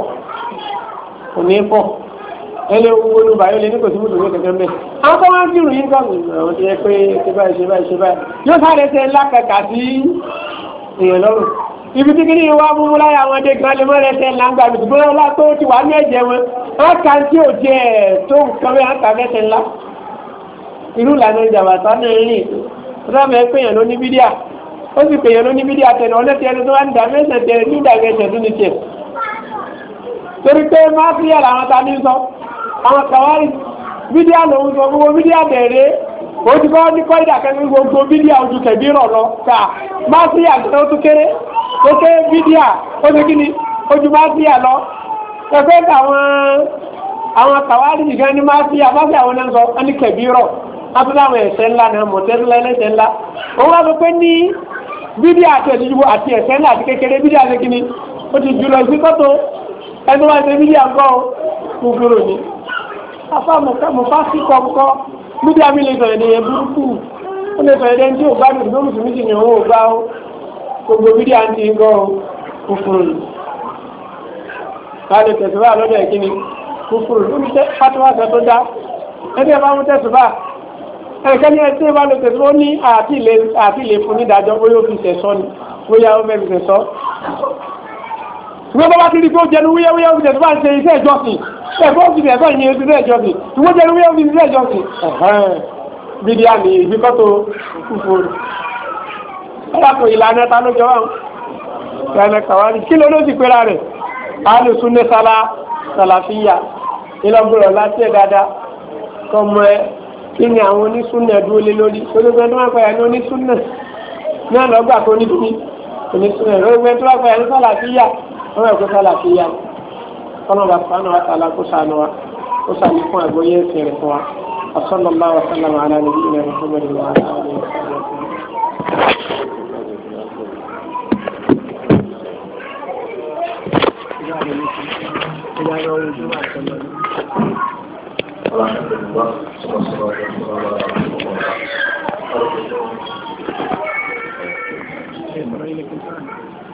kò ní pọ̀ ẹni owó ló bá yọ lé ní kò sí mùsùlùmí kẹ̀kẹ́ mẹ́. àwọn tó wọ́n ń kírun yín kọ́ àwọn ti yẹ pé ṣe báyìí ṣe báyìí ṣe báyìí yóò sáré ṣe ńlá kẹkà sí èèyàn lọ́rùn. ibi tí kìíní wa mú láyà àwọn ọdẹ gan lè mọ́ rẹ ṣe ńlá ń gbà mí ṣùgbọ́n ọlá tó ti wà ní ẹ̀jẹ̀ wọn wọ́n kà ń tí ò jẹ́ tó nǹkan bẹ́ẹ̀ kà mẹ́sẹ̀ ńlá. irú ìlànà ìjàmbá tó ní rìn rọ́ọ̀mù ẹ péyàn ló ní bídíà ó sì péyàn ló ní bídíà tẹ̀lé ọlẹ́tì ẹni tó wá ní dàmẹ́sẹ̀ tẹ̀ ní dàmẹ́sẹ̀ tó ní tiẹ̀. torí pé máa fi yàrá àwọn ta ní sọ àwọn kàwárí bídíà lòun sọ gbogbo bídíà bẹ̀rẹ̀ ó ti kọ́ ní kọ́ ìdàkẹ́sí gbogbo bídíà ojú kẹ̀bí rọ̀ lọ ká máa sí àgbẹ̀ ó tún kéré ó ké bídíà ó ti kí ni ojú máa sí àlọ́ ẹgbẹ́ àwọn àwọn kàwárí nìkan ní máa sí àbáṣẹ àwọn náà sọ wọn ní kẹ̀bí rọ̀ wọn tún láwọn ẹ̀ṣẹ̀ ńlá náà mọ̀tẹ́lá ẹlẹ́ṣẹ̀ ńlá òun wá sọ pé ní bídíà àti ẹ̀ṣẹ̀ àti ẹ̀ṣẹ̀ ńlá àti kékeré bídíà ti kí ni ó ti jùlọ sí kọ́tò ẹni wá ṣe bídíà ńkọ́ kúkúrò ní afá mọ̀fá sí kọ̀ọ̀kọ́ níbi àmì lè sọ̀rọ̀ ènìyàn burúkú ó lè sọ̀rọ̀ ẹni tí ò gbádùn tó mùsùlùmí sì ní òun ò gbá ó gbogbo bídí àti ń gọ́ òfurufú káàdì tẹ̀sùbá lọ́dọ̀ ẹ̀ kí ni kúfùrù ló ń tẹ́ fatiwa sọ tó dá ẹni ẹ bá mú tẹ̀sùbá ẹ̀kẹ́ ní ẹtí ẹ bá lọ tẹ̀sùbá ó ní àti ilé fún nídàájọ́ bóyá ó fi sẹ̀sọ́ ni bóyá ó fẹ́ fi sẹ̀sọ́. ìwé bá ti di pé ó jẹnu wíyẹ́wíyẹ́ ó fi tẹ̀sùbá ń ṣe iṣẹ́ ìjọsìn ẹ̀fọ́ ó fi tẹ̀sọ́ ìyẹn ti iṣẹ́ ìjọsìn ìwé jẹnu wíyẹ́ ó fi iṣẹ́ ìjọsìn bídí àmì ìbíkọ́tò kúfùrù. ọlọ́pọ̀ ìlànà ta ló jọ wà ìlànà kàwárí kí ló ló ti pera rẹ̀ alùsùn ní sálá sàlàfíà ìlọgbọ̀rọ̀ láti ẹ̀ dáadáa kọmọ ẹ kí ni àwọn onísúnnà dúró lé lórí olóògbé tó máa ń pààyà ní onísúnnà ní àlọ́gbà tó ní kíní onísúnnà olóògbé tó máa ń pààyà ní sàlàfíà wọ́n rẹ̀ kó sàlàfíà kọ́nà bá fún àwọn àtàlà kó sànù wa kó sànù fún àgbóyé ẹ̀sìn rẹ̀ fún wa sallallahu wa sallam ala nabiyyina Muhammadin wa ala alihi wa sahbihi. الحمد لله